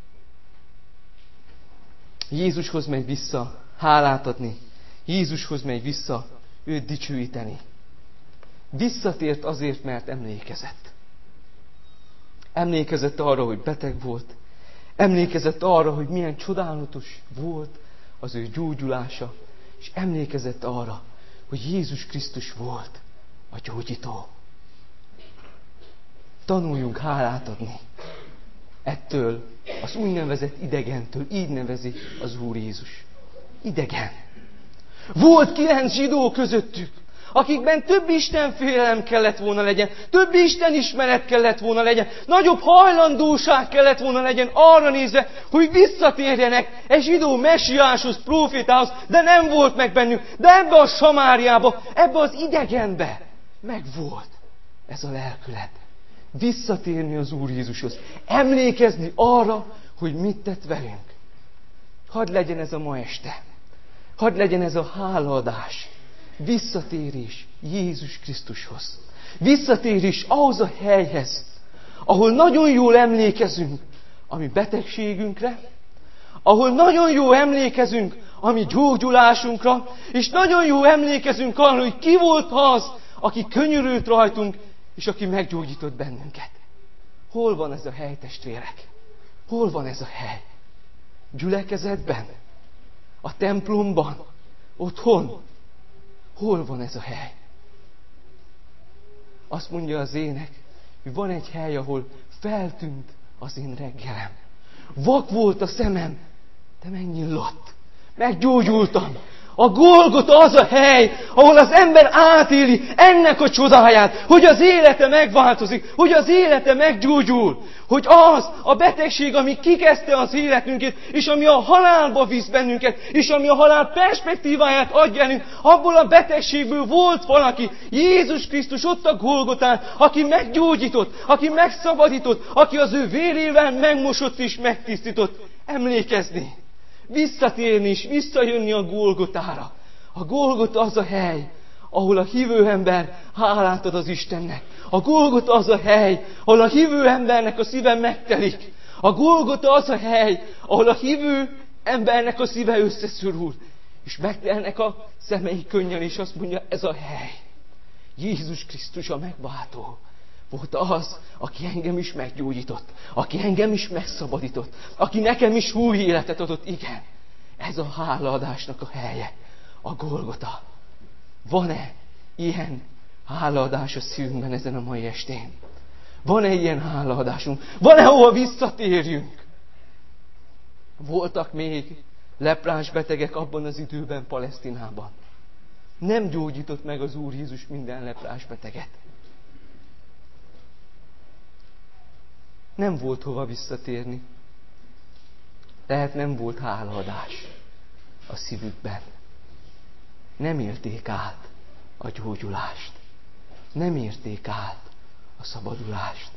Jézushoz megy vissza, hálát adni. Jézushoz megy vissza, őt dicsőíteni. Visszatért azért, mert emlékezett. Emlékezett arra, hogy beteg volt. Emlékezett arra, hogy milyen csodálatos volt az ő gyógyulása. És emlékezett arra, hogy Jézus Krisztus volt a gyógyító. Tanuljunk hálát adni ettől az úgynevezett idegentől. Így nevezi az Úr Jézus. Idegen. Volt kilenc zsidó közöttük, akikben több istenfélelem kellett volna legyen, több istenismeret kellett volna legyen, nagyobb hajlandóság kellett volna legyen arra nézve, hogy visszatérjenek egy zsidó messiáshoz, prófétához, de nem volt meg bennük. De ebbe a Samáriába, ebbe az idegenbe megvolt ez a lelkület. Visszatérni az Úr Jézushoz. Emlékezni arra, hogy mit tett velünk. Hadd legyen ez a ma este. Hadd legyen ez a hálaadás. Visszatérés Jézus Krisztushoz. Visszatérés ahhoz a helyhez, ahol nagyon jól emlékezünk a mi betegségünkre, ahol nagyon jól emlékezünk a mi gyógyulásunkra, és nagyon jól emlékezünk arra, hogy ki volt az, aki könyörült rajtunk, és aki meggyógyított bennünket. Hol van ez a hely, testvérek? Hol van ez a hely? Gyülekezetben? A templomban? Otthon? Hol van ez a hely? Azt mondja az ének, hogy van egy hely, ahol feltűnt az én reggelem. Vak volt a szemem, de megnyillott. Meggyógyultam. A Golgota az a hely, ahol az ember átéli ennek a csodáját, hogy az élete megváltozik, hogy az élete meggyógyul, hogy az a betegség, ami kikezdte az életünket, és ami a halálba visz bennünket, és ami a halál perspektíváját adja nekünk, abból a betegségből volt valaki, Jézus Krisztus ott a Golgotán, aki meggyógyított, aki megszabadított, aki az ő vérével megmosott és megtisztított. Emlékezni. Visszatérni és visszajönni a Golgotára. A Golgota az a hely, ahol a hívő ember hálát ad az Istennek. A Golgota az a hely, ahol a hívő embernek a szíve megtelik. A Golgota az a hely, ahol a hívő embernek a szíve összeszorul. És megtelnek a szemei könnyen, és azt mondja, ez a hely. Jézus Krisztus a megváltó. Volt az, aki engem is meggyógyított, aki engem is megszabadított, aki nekem is új életet adott. Igen, ez a hálaadásnak a helye, a Golgota. Van-e ilyen hálaadás a szívünkben ezen a mai estén? Van-e ilyen hálaadásunk? Van-e, hova visszatérjünk? Voltak még leprás betegek abban az időben Palesztinában. Nem gyógyított meg az Úr Jézus minden leprás beteget. Nem volt hova visszatérni. Tehát nem volt hálaadás a szívükben. Nem érték át a gyógyulást. Nem érték át a szabadulást.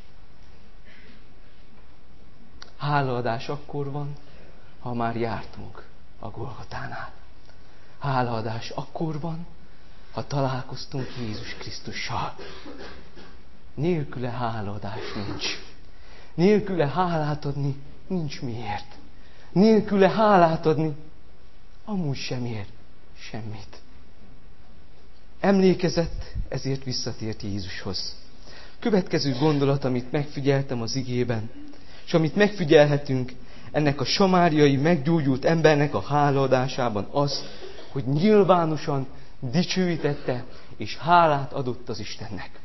Hálaadás akkor van, ha már jártunk a Golgotánál. Hálaadás akkor van, ha találkoztunk Jézus Krisztussal. Nélküle hálaadás nincs. Nélküle hálát adni nincs miért. Nélküle hálát adni amúgy sem ér semmit. Emlékezett, ezért visszatért Jézushoz. Következő gondolat, amit megfigyeltem az igében, és amit megfigyelhetünk ennek a samáriai meggyógyult embernek a hálaadásában az, hogy nyilvánosan dicsőítette és hálát adott az Istennek.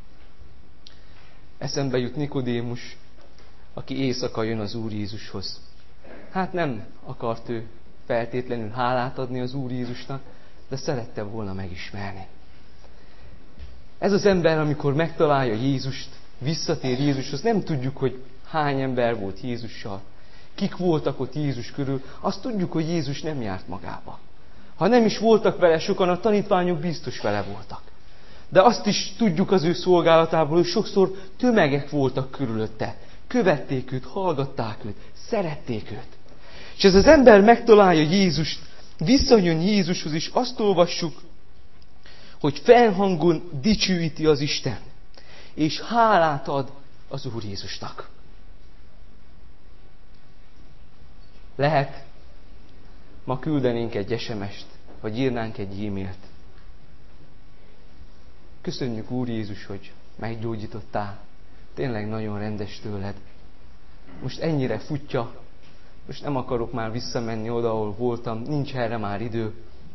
Eszembe jut Nikodémus, aki éjszaka jön az Úr Jézushoz. Hát nem akart ő feltétlenül hálát adni az Úr Jézusnak, de szerette volna megismerni. Ez az ember, amikor megtalálja Jézust, visszatér Jézushoz, nem tudjuk, hogy hány ember volt Jézussal, kik voltak ott Jézus körül, azt tudjuk, hogy Jézus nem járt magába. Ha nem is voltak vele sokan, a tanítványok biztos vele voltak. De azt is tudjuk az ő szolgálatából, hogy sokszor tömegek voltak körülötte. Követték őt, hallgatták őt, szerették őt. És ez az ember megtalálja Jézust, visszajön Jézushoz, és azt olvassuk, hogy felhangon dicsőíti az Isten, és hálát ad az Úr Jézusnak. Lehet, ma küldenénk egy es em est, vagy írnánk egy e-mailt. Köszönjük, Úr Jézus, hogy meggyógyítottál. Tényleg nagyon rendes tőled. Most ennyire futja, most nem akarok már visszamenni oda, ahol voltam, nincs erre már idő.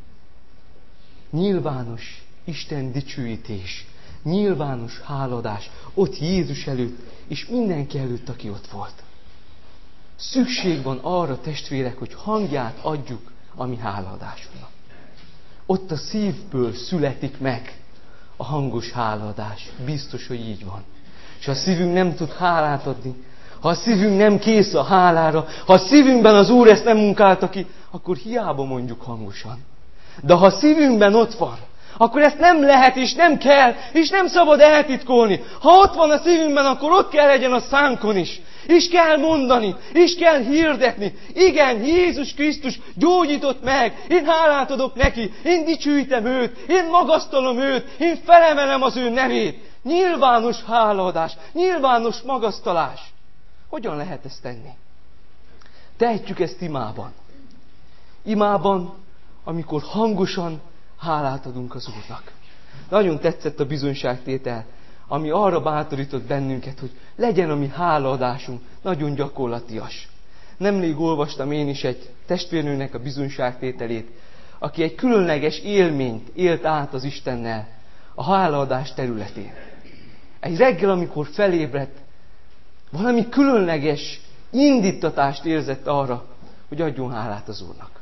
Nyilvános Isten dicsőítés, nyilvános háladás ott Jézus előtt, és mindenki előtt, aki ott volt. Szükség van arra, testvérek, hogy hangját adjuk a mi háladásunknak. Ott a szívből születik meg a hangos hálaadás. Biztos, hogy így van. És ha a szívünk nem tud hálát adni, ha a szívünk nem kész a hálára, ha a szívünkben az Úr ezt nem munkálta ki, akkor hiába mondjuk hangosan. De ha a szívünkben ott van, akkor ezt nem lehet, és nem kell, és nem szabad eltitkolni. Ha ott van a szívünkben, akkor ott kell legyen a szánkon is. És kell mondani, és kell hirdetni. Igen, Jézus Krisztus gyógyított meg, én hálát adok neki, én dicsőítem őt, én magasztalom őt, én felemelem az ő nevét. Nyilvános hálaadás, nyilvános magasztalás. Hogyan lehet ezt tenni? Tehetjük ezt imában. Imában, amikor hangosan hálát adunk az Úrnak. Nagyon tetszett a bizonyságtétel, ami arra bátorított bennünket, hogy legyen a mi hálaadásunk nagyon gyakorlatias. Nemrég olvastam én is egy testvérnőnek a bizonyságtételét, aki egy különleges élményt élt át az Istennel a hálaadás területén. Egy reggel, amikor felébredt, valami különleges indítatást érzett arra, hogy adjon hálát az Úrnak.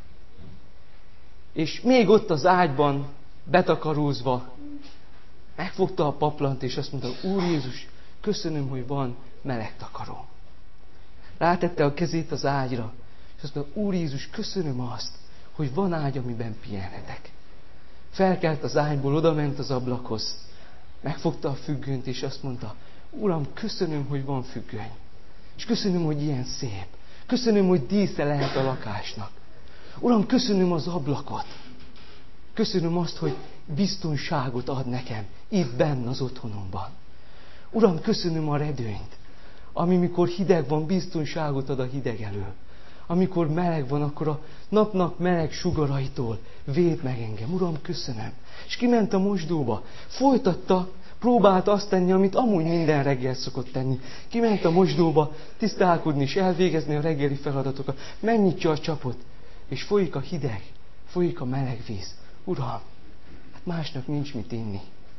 És még ott az ágyban, betakarózva, megfogta a paplant, és azt mondta, Úr Jézus, köszönöm, hogy van meleg takaró. Rátette a kezét az ágyra, és azt mondta, Úr Jézus, köszönöm azt, hogy van ágy, amiben pihenhetek. Felkelt az ágyból, odament az ablakhoz, megfogta a függönyt, és azt mondta, Uram, köszönöm, hogy van függöny. És köszönöm, hogy ilyen szép. Köszönöm, hogy dísze lehet a lakásnak. Uram, köszönöm az ablakot. Köszönöm azt, hogy biztonságot ad nekem itt benn az otthonomban. Uram, köszönöm a redőnyt, ami mikor hideg van, biztonságot ad a hideg elől. Amikor meleg van, akkor a napnak meleg sugaraitól véd meg engem. Uram, köszönöm. És kiment a mosdóba. Folytatta, próbálta azt tenni, amit amúgy minden reggel szokott tenni. Kiment a mosdóba, tisztálkodni és elvégezni a reggeli feladatokat. Megnyitja a csapot, és folyik a hideg, folyik a meleg víz. Uram, hát másnak nincs mit inni.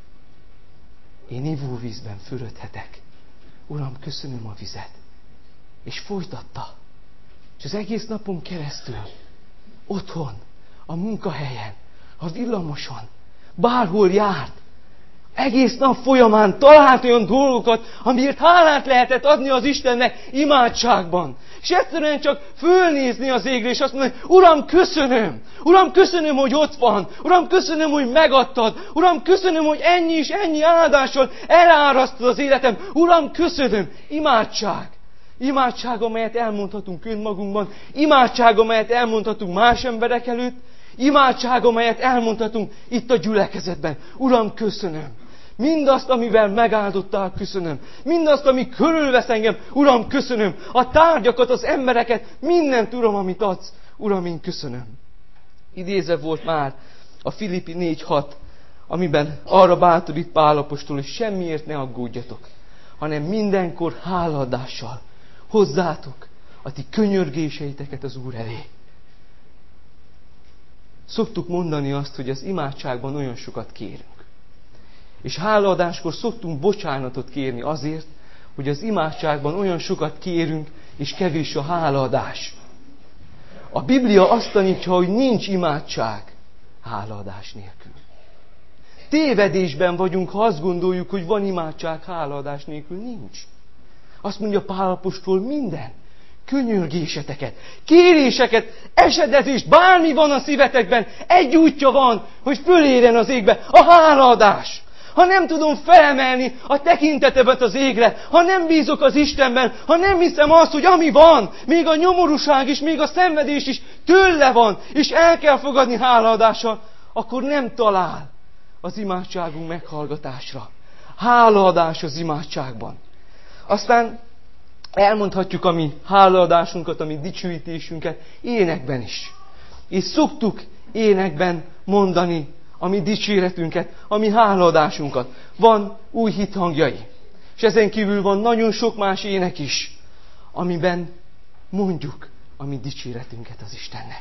Én ivóvízben fürödhetek. Uram, köszönöm a vizet. És folytatta. És az egész napon keresztül otthon, a munkahelyen, a villamoson, bárhol járt, egész nap folyamán talált olyan dolgokat, amiért hálát lehetett adni az Istennek imádságban. És egyszerűen csak fölnézni az égre, és azt mondani, Uram, köszönöm! Uram, köszönöm, hogy ott van! Uram, köszönöm, hogy megadtad! Uram, köszönöm, hogy ennyi és ennyi áldással elárasztod az életem! Uram, köszönöm! Imádság! Imádság, amelyet elmondhatunk önmagunkban, imádság, amelyet elmondhatunk más emberek előtt, imádság, amelyet elmondhatunk itt a gyülekezetben. Uram, köszönöm! Mindazt, amivel megáldottál, köszönöm. Mindazt, ami körülvesz engem, Uram, köszönöm. A tárgyakat, az embereket, mindent, Uram, amit adsz, Uram, én köszönöm. Idézve volt már a Filippi négy hat, amiben arra bátorít Pál apostol, hogy semmiért ne aggódjatok, hanem mindenkor hálaadással hozzátok a ti könyörgéseiteket az Úr elé. Szoktuk mondani azt, hogy az imádságban olyan sokat kérünk. És hálaadáskor szoktunk bocsánatot kérni azért, hogy az imádságban olyan sokat kérünk, és kevés a hálaadás. A Biblia azt tanítja, hogy nincs imádság hálaadás nélkül. Tévedésben vagyunk, ha azt gondoljuk, hogy van imádság hálaadás nélkül. Nincs. Azt mondja Pál apostol, minden könyörgéseteket, kéréseket, esedezést, bármi van a szívetekben, egy útja van, hogy fölérjen az égbe, a hálaadás. Ha nem tudom felemelni a tekintetemet az égre, ha nem bízok az Istenben, ha nem hiszem azt, hogy ami van, még a nyomorúság is, még a szenvedés is tőle van, és el kell fogadni hálaadással, akkor nem talál az imádságunk meghallgatásra. Hálaadás az imádságban. Aztán elmondhatjuk a mi hálaadásunkat, a mi dicsőítésünket énekben is. És szoktuk énekben mondani a mi dicséretünket, a mi hálaadásunkat. Van új hithangjai. És ezen kívül van nagyon sok más ének is, amiben mondjuk a mi dicséretünket az Istennek.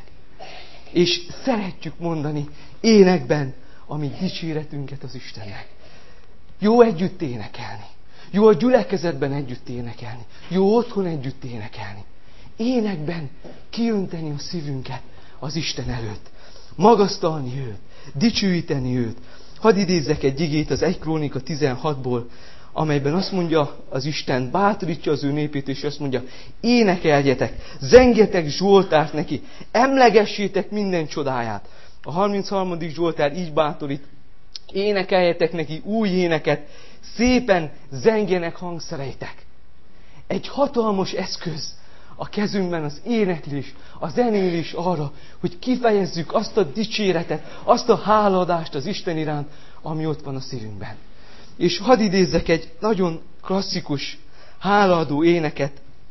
És szeretjük mondani énekben a mi dicséretünket az Istennek. Jó együtt énekelni. Jó a gyülekezetben együtt énekelni. Jó otthon együtt énekelni. Énekben kiönteni a szívünket az Isten előtt. Magasztalni őt. Dicsőíteni őt. Hadd idézzek egy igét az egy Krónika tizenhatból, amelyben azt mondja az Isten, bátorítja az ő népét, és azt mondja, énekeljetek, zengjetek Zsoltárt neki, emlegessétek minden csodáját. A harmincharmadik Zsoltár így bátorít, énekeljetek neki új éneket, szépen zengjenek hangszereitek. Egy hatalmas eszköz a kezünkben az éneklés, a zenélés arra, hogy kifejezzük azt a dicséretet, azt a hálaadást az Isten iránt, ami ott van a szívünkben. És hadd idézzek egy nagyon klasszikus hálaadó éneket,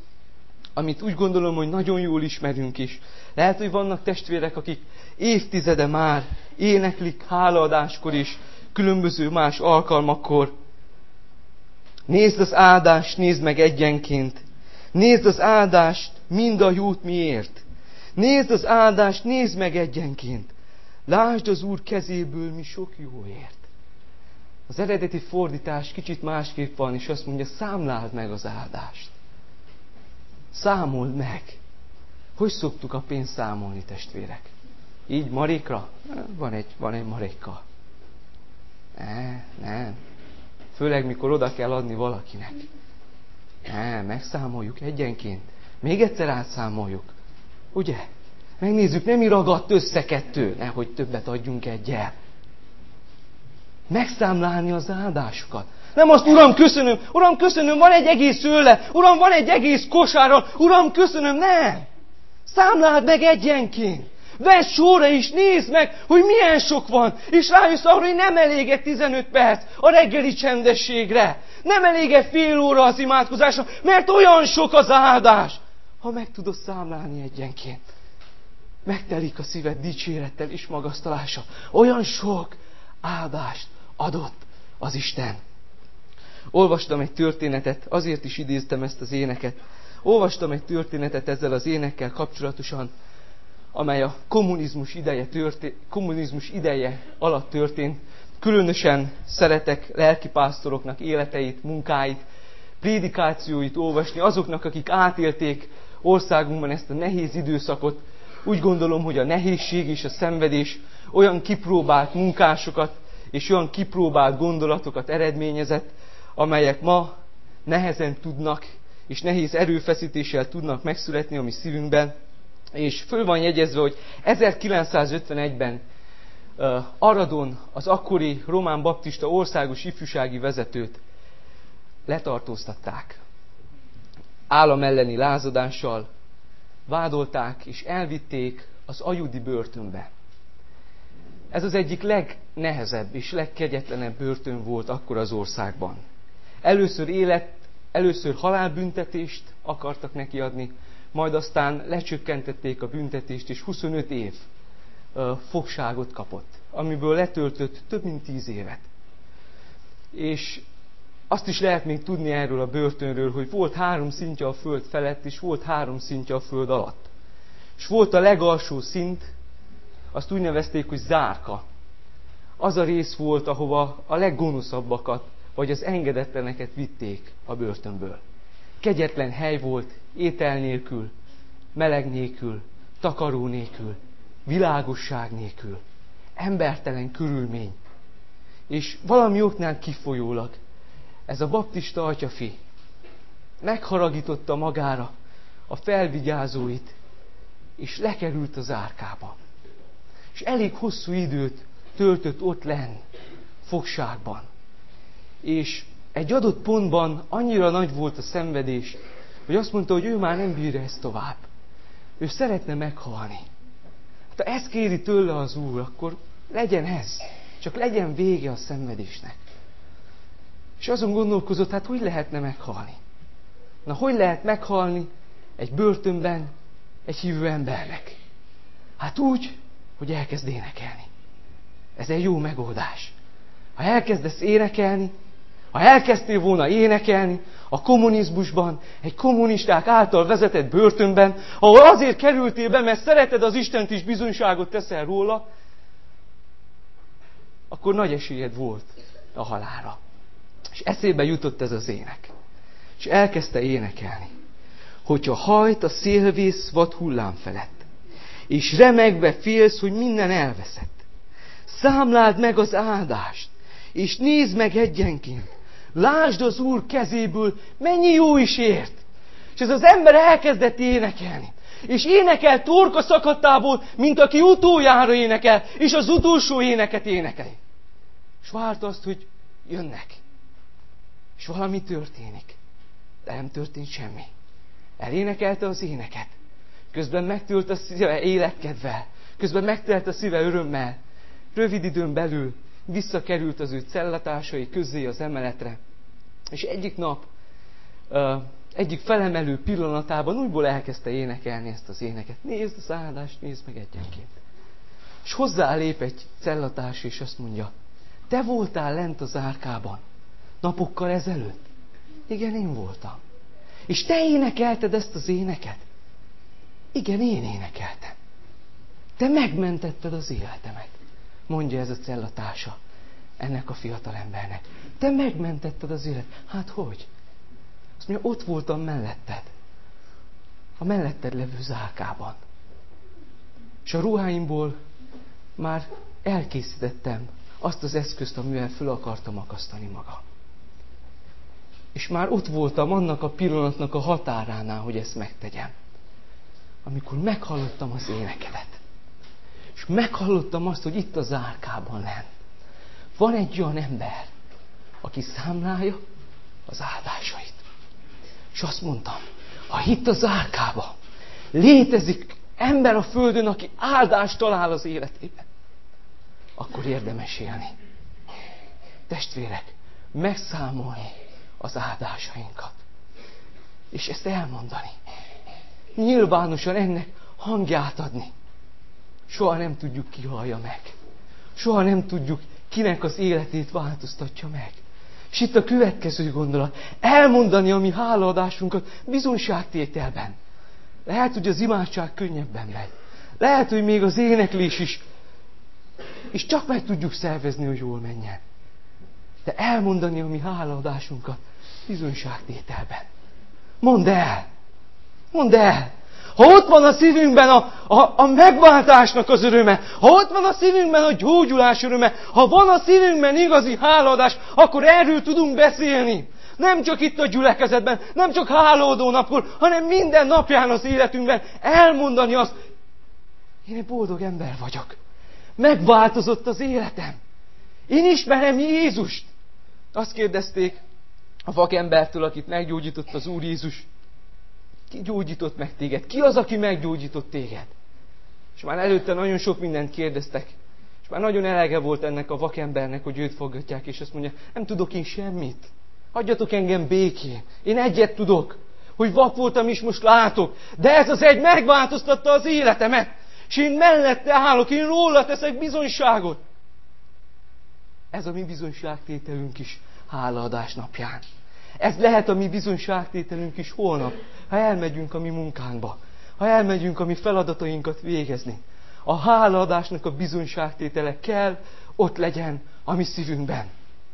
amit úgy gondolom, hogy nagyon jól ismerünk is. Lehet, hogy vannak testvérek, akik évtizede már éneklik hálaadáskor és különböző más alkalmakkor. Nézd az áldást, nézd meg egyenként. Nézd az áldást, mind a jót miért. Nézd az áldást, nézd meg egyenként. Lásd az Úr kezéből mi sok jóért. Az eredeti fordítás kicsit másképp van, és azt mondja, számláld meg az áldást. Számold meg. Hogy szoktuk a pénzt számolni, testvérek? Így marékra? Van egy, van egy maréka. Ne, nem. Főleg, mikor oda kell adni valakinek. Nem, megszámoljuk egyenként. Még egyszer átszámoljuk. Ugye? Megnézzük, nem ragadt össze kettő, nehogy többet adjunk egyel. Megszámlálni az áldásokat. Nem azt, Uram, köszönöm, Uram, köszönöm, van egy egész őle, Uram, van egy egész kosárral, Uram, köszönöm, nem. Számláld meg egyenként. Vedd sorra és nézd meg, hogy milyen sok van. És rájössz arra, hogy nem elég tizenöt perc a reggeli csendességre. Nem elég fél óra az imádkozásra, mert olyan sok az áldás. Ha meg tudod számlálni egyenként, megtelik a szíved dicsérettel és magasztalással. Olyan sok áldást adott az Isten. Olvastam egy történetet, azért is idéztem ezt az éneket. Olvastam egy történetet ezzel az énekkel kapcsolatosan, amely a kommunizmus ideje, történt, kommunizmus ideje alatt történt. Különösen szeretek lelkipásztoroknak életeit, munkáit, prédikációit olvasni, azoknak, akik átélték országunkban ezt a nehéz időszakot, Úgy gondolom, hogy a nehézség és a szenvedés olyan kipróbált munkásokat és olyan kipróbált gondolatokat eredményezett, amelyek ma nehezen tudnak és nehéz erőfeszítéssel tudnak megszületni a mi szívünkben. És föl van jegyezve, hogy ezerkilencszázötvenegyben uh, Aradon az akkori román baptista országos ifjúsági vezetőt letartóztatták. Állam elleni lázadással vádolták és elvitték az ajudi börtönbe. Ez az egyik legnehezebb és legkegyetlenebb börtön volt akkor az országban. Először élet, először halálbüntetést akartak neki adni, majd aztán lecsökkentették a büntetést, és huszonöt év uh, fogságot kapott, amiből letöltött több mint tíz évet. És azt is lehet még tudni erről a börtönről, hogy volt három szintje a föld felett, és volt három szintje a föld alatt. És volt a legalsó szint, azt úgy nevezték, hogy zárka. Az a rész volt, ahova a leggonoszabbakat, vagy az engedetleneket vitték a börtönből. Kegyetlen hely volt, étel nélkül, meleg nélkül, takaró nélkül, világosság nélkül, embertelen körülmény. És valami oknál kifolyólag ez a baptista atyafi megharagította magára a felvigyázóit, és lekerült az zárkába. És elég hosszú időt töltött ott lenn, fogságban. És egy adott pontban annyira nagy volt a szenvedés, hogy azt mondta, hogy ő már nem bírja ezt tovább. Ő szeretne meghalni. Hát ha ezt kéri tőle az Úr, akkor legyen ez. Csak legyen vége a szenvedésnek. És azon gondolkozott, hát hogy lehetne meghalni? Na, hogy lehet meghalni egy börtönben egy hívő embernek? Hát úgy, hogy elkezd énekelni. Ez egy jó megoldás. Ha elkezdesz énekelni, ha elkezdtél volna énekelni a kommunizmusban, egy kommunisták által vezetett börtönben, ahol azért kerültél be, mert szereted az Istent és bizonyságot teszel róla, akkor nagy esélyed volt a halálra. És eszébe jutott ez az ének. És elkezdte énekelni. Hogyha hajt a szélvész vad hullám felett, és remegve félsz, hogy minden elveszett. Számláld meg az áldást, és nézd meg egyenként. Lásd az Úr kezéből, mennyi jó is ért. És ez az ember elkezdett énekelni. És énekel torka szakadtából, mint aki utoljára énekel, és az utolsó éneket énekeli. És várta azt, hogy jönnek. És valami történik. De nem történt semmi. Elénekelte az éneket. Közben megtölt a szíve életkedvel. Közben megtelt a szíve örömmel. Rövid időn belül visszakerült az ő cellatársai közé az emeletre. És egyik nap, egyik felemelő pillanatában újból elkezdte énekelni ezt az éneket. Nézd az áldást, nézd meg egyenként. És hozzálép egy cellatárs, és azt mondja, te voltál lent az árkában napokkal ezelőtt? Igen, én voltam. És te énekelted ezt az éneket? Igen, én énekeltem. Te megmentetted az életemet, mondja ez a cellatársa ennek a fiatalembernek. Te megmentetted az életet. Hát hogy? Azt mondja, ott voltam melletted. A melletted levő zárkában. És a ruháimból már elkészítettem azt az eszközt, amivel föl akartam akasztani magam. És már ott voltam annak a pillanatnak a határánál, hogy ezt megtegyem. Amikor meghallottam az énekedet. És meghallottam azt, hogy itt a zárkában lent van egy olyan ember, aki számlálja az áldásait. És azt mondtam, ha itt a zárkában létezik ember a földön, aki áldást talál az életében, akkor érdemes élni. Testvérek, megszámolni az áldásainkat. És ezt elmondani. Nyilvánosan ennek hangját adni. Soha nem tudjuk, ki hallja meg. Soha nem tudjuk, kinek az életét változtatja meg. És itt a következő gondolat. Elmondani a mi hálaadásunkat bizonyságtételben. Lehet, hogy az imádság könnyebben megy. Lehet, hogy még az éneklés is. És csak meg tudjuk szervezni, hogy jól menjen. De elmondani a mi hálaadásunkat bizonyságtételben. Mondd el! Mondd el! ha ott van a szívünkben a, a, a megváltásnak az öröme, ha ott van a szívünkben a gyógyulás öröme, ha van a szívünkben igazi hálaadás, akkor erről tudunk beszélni. Nem csak itt a gyülekezetben, nem csak hálaadó napkor, hanem minden napján az életünkben elmondani azt, én egy boldog ember vagyok. Megváltozott az életem. Én ismerem Jézust. Azt kérdezték a vakembertől, akit meggyógyított az Úr Jézus. Ki gyógyított meg téged? Ki az, aki meggyógyított téged? És már előtte nagyon sok mindent kérdeztek. És már nagyon elege volt ennek a vakembernek, hogy őt foggatják, és azt mondja, nem tudok én semmit. Hagyjatok engem békén. Én egyet tudok, hogy vak voltam és most látok. De ez az egy megváltoztatta az életemet. És én mellette állok, én róla teszek bizonyságot. Ez a mi bizonyságtételünk is hálaadás napján. Ez lehet a mi bizonyságtételünk is holnap, ha elmegyünk a mi munkánkba. Ha elmegyünk a mi feladatainkat végezni. A hálaadásnak a bizonyságtétele kell ott legyen a mi szívünkben.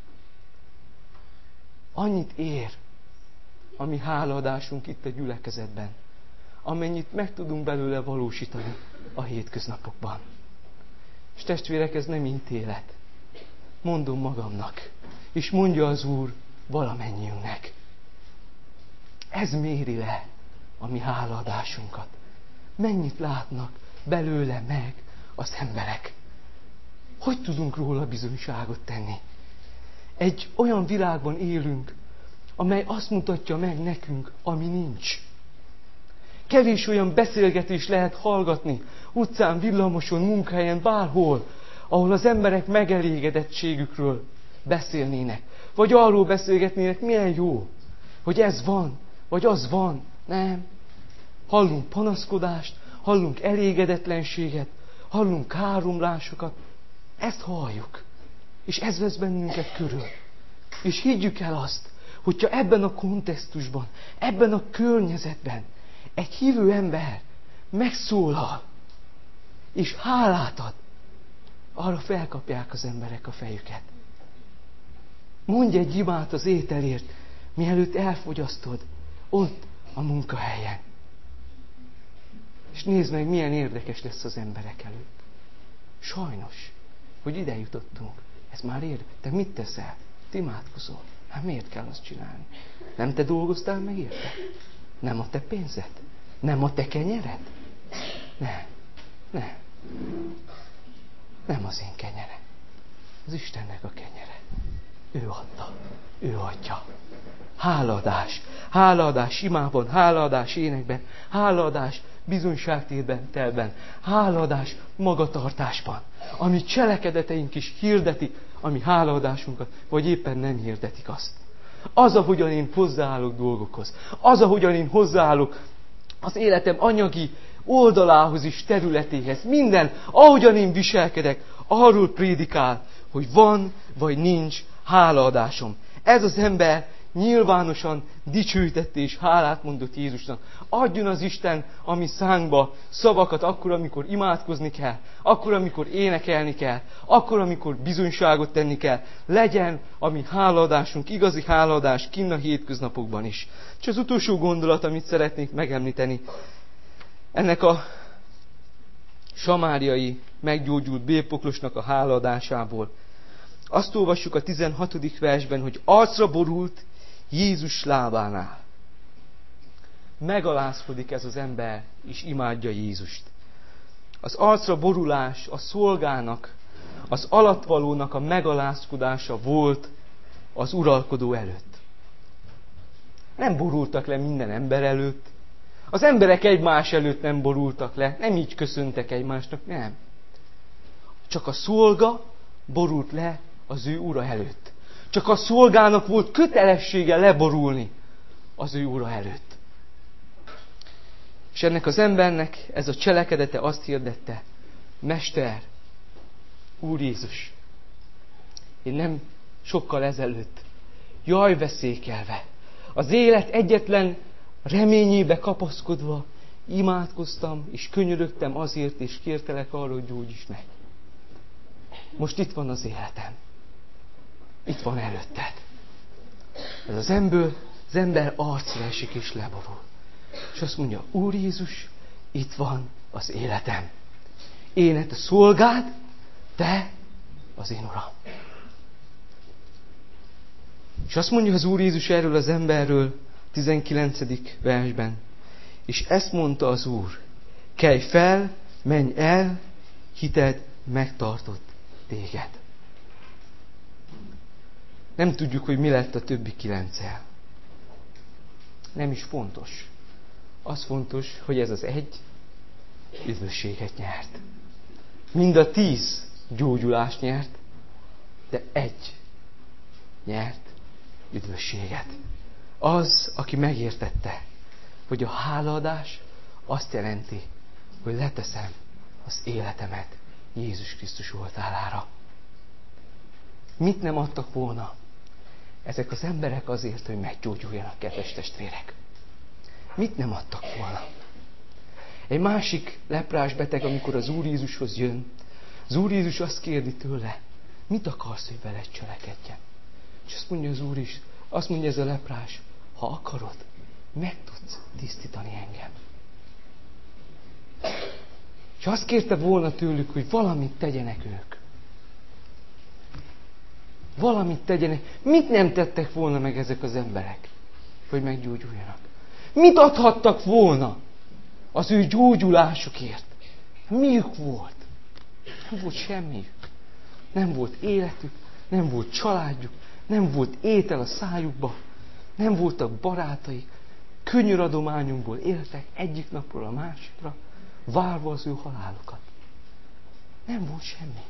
Annyit ér a mi hálaadásunk itt a gyülekezetben, amennyit meg tudunk belőle valósítani a hétköznapokban. És testvérek, ez nem ítélet. Mondom magamnak, és mondja az Úr valamennyiünknek. Ez méri le a mi hálaadásunkat. Mennyit látnak belőle meg az emberek. Hogy tudunk róla bizonyságot tenni? Egy olyan világban élünk, amely azt mutatja meg nekünk, ami nincs. Kevés olyan beszélgetés lehet hallgatni, utcán, villamoson, munkahelyen, bárhol, ahol az emberek megelégedettségükről beszélnének. Vagy arról beszélgetnének, milyen jó, hogy ez van, vagy az van. Nem. Hallunk panaszkodást, hallunk elégedetlenséget, hallunk káromlásokat. Ezt halljuk. És ez vesz bennünket körül. És higgyük el azt, hogyha ebben a kontextusban, ebben a környezetben egy hívő ember megszólal, és hálát ad, arra felkapják az emberek a fejüket. Mondj egy imát az ételért, mielőtt elfogyasztod ott a munkahelyen. És nézd meg, milyen érdekes lesz az emberek előtt. Sajnos, hogy ide jutottunk. Ez már ér. Te mit teszel? Te imádkozol. Hát miért kell azt csinálni? Nem te dolgoztál meg érte? Nem a te pénzed? Nem a te kenyered? Nem. Nem. Nem az én kenyerem. Az Istennek a kenyere. Ő adta. Ő adja. Hálaadás. Hálaadás imában, hálaadás énekben, hálaadás bizonyságtételben, telben, hálaadás magatartásban. Ami cselekedeteink is hirdetik a mi hálaadásunkat, vagy éppen nem hirdetik azt. Az, ahogyan én hozzáállok dolgokhoz. Az, ahogyan én hozzáállok az életem anyagi oldalához is, területéhez. Minden, ahogyan én viselkedek, arról prédikál, hogy van vagy nincs hálaadásom. Ez az ember nyilvánosan dicsőítette és hálát mondott Jézusnak. Adjon az Isten a mi szánkba szavakat akkor, amikor imádkozni kell, akkor, amikor énekelni kell, akkor, amikor bizonyságot tenni kell. Legyen a mi hálaadásunk, igazi hálaadás kinn a hétköznapokban is. És az utolsó gondolat, amit szeretnék megemlíteni, ennek a samáriai meggyógyult bélpoklosnak a hálaadásából. Azt olvassuk a tizenhatodik versben, hogy arcra borult Jézus lábánál. Megalázkodik ez az ember, és imádja Jézust. Az arcra borulás a szolgának, az alattvalónak a megalázkodása volt az uralkodó előtt. Nem borultak le minden ember előtt. Az emberek egymás előtt nem borultak le, nem így köszöntek egymásnak, nem. Csak a szolga borult le az ő ura előtt. Csak a szolgának volt kötelessége leborulni az ő ura előtt. És ennek az embernek ez a cselekedete azt hirdette, Mester, Úr Jézus, én nem sokkal ezelőtt, jaj veszékelve, az élet egyetlen reményébe kapaszkodva imádkoztam, és könyörögtem azért, és kértelek arra, hogy gyógyíts meg. Most itt van az életem. Itt van előtted. Ez az ember, az ember arcra esik és leborul. És azt mondja, Úr Jézus, itt van az életem. Én a szolgád, te az én Uram. És azt mondja az Úr Jézus erről az emberről, tizenkilencedik versben. És ezt mondta az Úr, kelj fel, menj el, hited megtartott téged. Nem tudjuk, hogy mi lett a többi kilenccel. Nem is fontos. Az fontos, hogy ez az egy üdvösséget nyert. Mind a tíz gyógyulást nyert, de egy nyert üdvösséget. Az, aki megértette, hogy a hálaadás azt jelenti, hogy leteszem az életemet Jézus Krisztus oltárára. Mit nem adtak volna ezek az emberek azért, hogy meggyógyuljanak, kedves testvérek? Mit nem adtak volna? Egy másik leprás beteg, amikor az Úr Jézushoz jön, az Úr Jézus azt kérdi tőle, mit akarsz, hogy veled cselekedjen? És azt mondja az Úr is, azt mondja ez a leprás, ha akarod, meg tudsz tisztítani engem. És azt kérte volna tőlük, hogy valamit tegyenek ők. Valamit tegyenek. Mit nem tettek volna meg ezek az emberek, hogy meggyógyuljanak? Mit adhattak volna az ő gyógyulásukért? Miük volt? Nem volt semmiük. Nem volt életük, nem volt családjuk, nem volt étel a szájukba, nem voltak barátaik, könyöradományunkból éltek egyik napról a másikra, várva az ő halálukat. Nem volt semmi.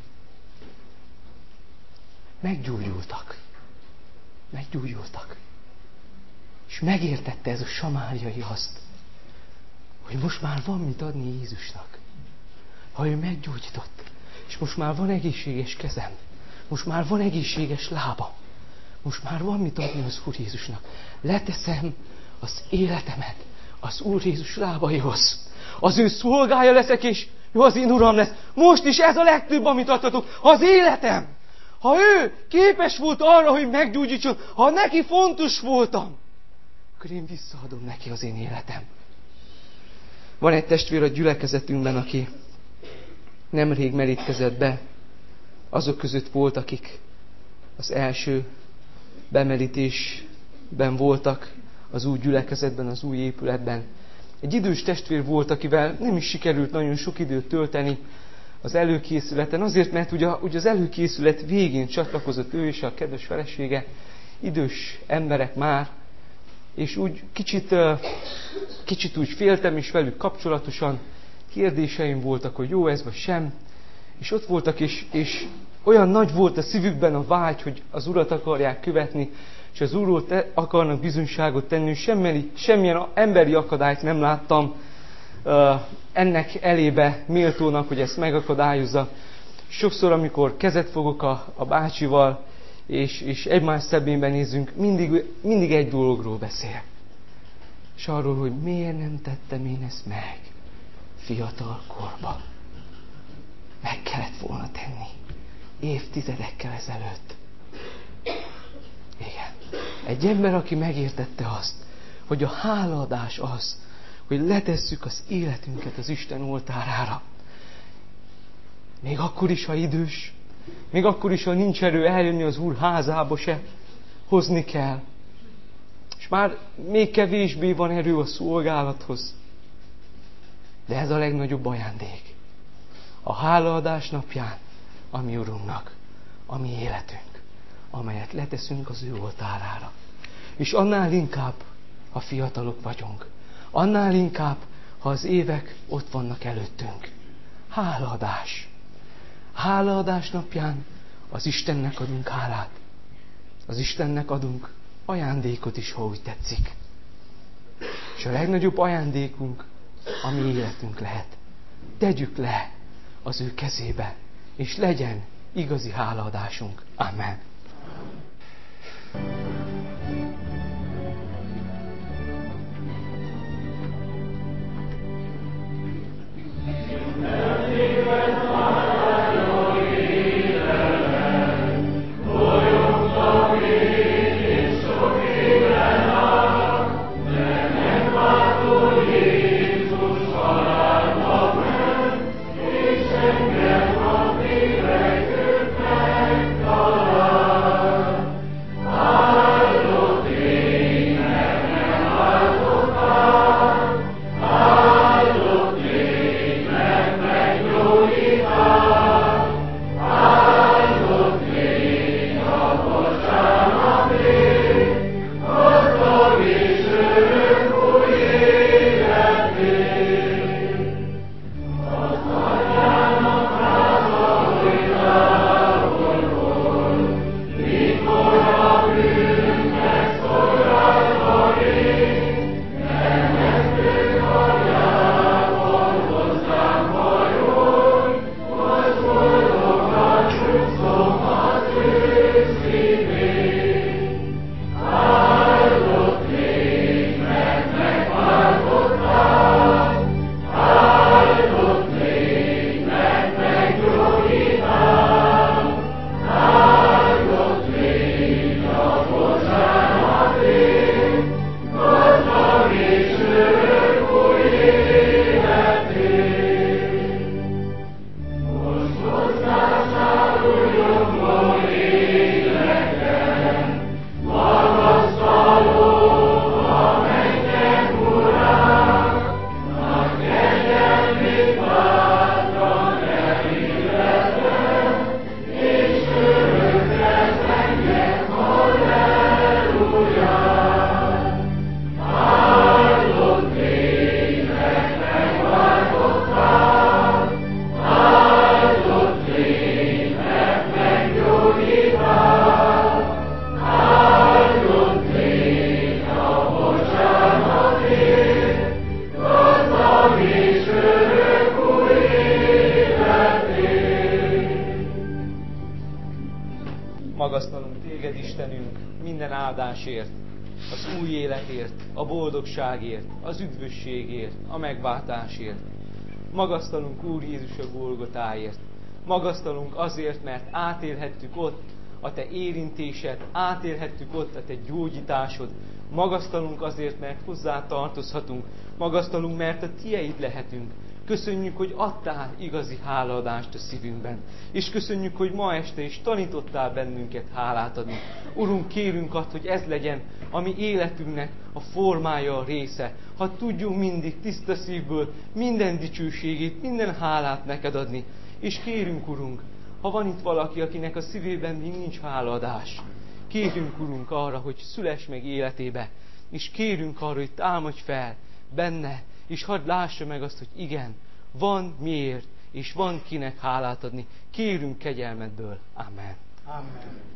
Meggyógyultak. Meggyógyultak. És megértette ez a samáriai azt, hogy most már van mit adni Jézusnak. Ha ő meggyógyított, és most már van egészséges kezem, most már van egészséges lábam, most már van mit adni az Úr Jézusnak. Leteszem az életemet az Úr Jézus lábaihoz. Az ő szolgája leszek, és ő az én Uram lesz. Most is ez a legtöbb, amit adhatok, az életem. Ha ő képes volt arra, hogy meggyógyítson, ha neki fontos voltam, akkor én visszaadom neki az én életem. Van egy testvér a gyülekezetünkben, aki nemrég merítkezett be. Azok között volt, akik az első bemerítésben voltak, az új gyülekezetben, az új épületben. Egy idős testvér volt, akivel nem is sikerült nagyon sok időt tölteni az előkészületen, azért, mert ugye, ugye az előkészület végén csatlakozott ő és a kedves felesége, idős emberek már, és úgy kicsit, kicsit úgy féltem is velük kapcsolatosan, kérdéseim voltak, hogy jó ez vagy sem, és ott voltak, és, és olyan nagy volt a szívükben a vágy, hogy az Urat akarják követni, és az Úrról te, akarnak bizonyságot tenni, semmilyen, semmilyen emberi akadályt nem láttam uh, ennek elébe méltónak, hogy ezt megakadályozza. Sokszor, amikor kezet fogok a, a bácsival, és, és egymás szemébe nézzünk, mindig, mindig egy dologról beszél. És arról, hogy miért nem tettem én ezt meg fiatal korban. Meg kellett volna tenni. Évtizedekkel ezelőtt. Igen. Egy ember, aki megértette azt, hogy a hálaadás az, hogy letesszük az életünket az Isten oltárára. Még akkor is, ha idős, még akkor is, ha nincs erő eljönni az Úr házába se, hozni kell. És már még kevésbé van erő a szolgálathoz. De ez a legnagyobb ajándék. A hálaadás napján a mi Urunknak, a mi életünk, amelyet leteszünk az ő oltárára. És annál inkább, ha fiatalok vagyunk, annál inkább, ha az évek ott vannak előttünk. Hálaadás. Hálaadás napján az Istennek adunk hálát. Az Istennek adunk ajándékot is, ha úgy tetszik. És a legnagyobb ajándékunk a mi életünk lehet. Tegyük le az ő kezébe, és legyen igazi hálaadásunk. Amen. Jézus Istenünk, minden áldásért, az új életért, a boldogságért, az üdvösségért, a megváltásért. Magasztalunk, Úr Jézus, a Golgotáért. Magasztalunk azért, mert átélhettük ott a Te érintésed, átélhettük ott a Te gyógyításod. Magasztalunk azért, mert hozzá tartozhatunk. Magasztalunk, mert a Tieid lehetünk. Köszönjük, hogy adtál igazi hálaadást a szívünkben. És köszönjük, hogy ma este is tanítottál bennünket hálát adni. Urunk, kérünk azt, hogy ez legyen a mi életünknek a formája, a része. Ha tudjunk mindig tiszta szívből minden dicsőségét, minden hálát neked adni. És kérünk, Urunk, ha van itt valaki, akinek a szívében még nincs hálaadás, kérünk, Urunk, arra, hogy szüless meg életébe. És kérünk arra, hogy támadj fel benne, és hadd lássa meg azt, hogy igen, van miért, és van kinek hálát adni. Kérünk kegyelmedből. Amen. Amen.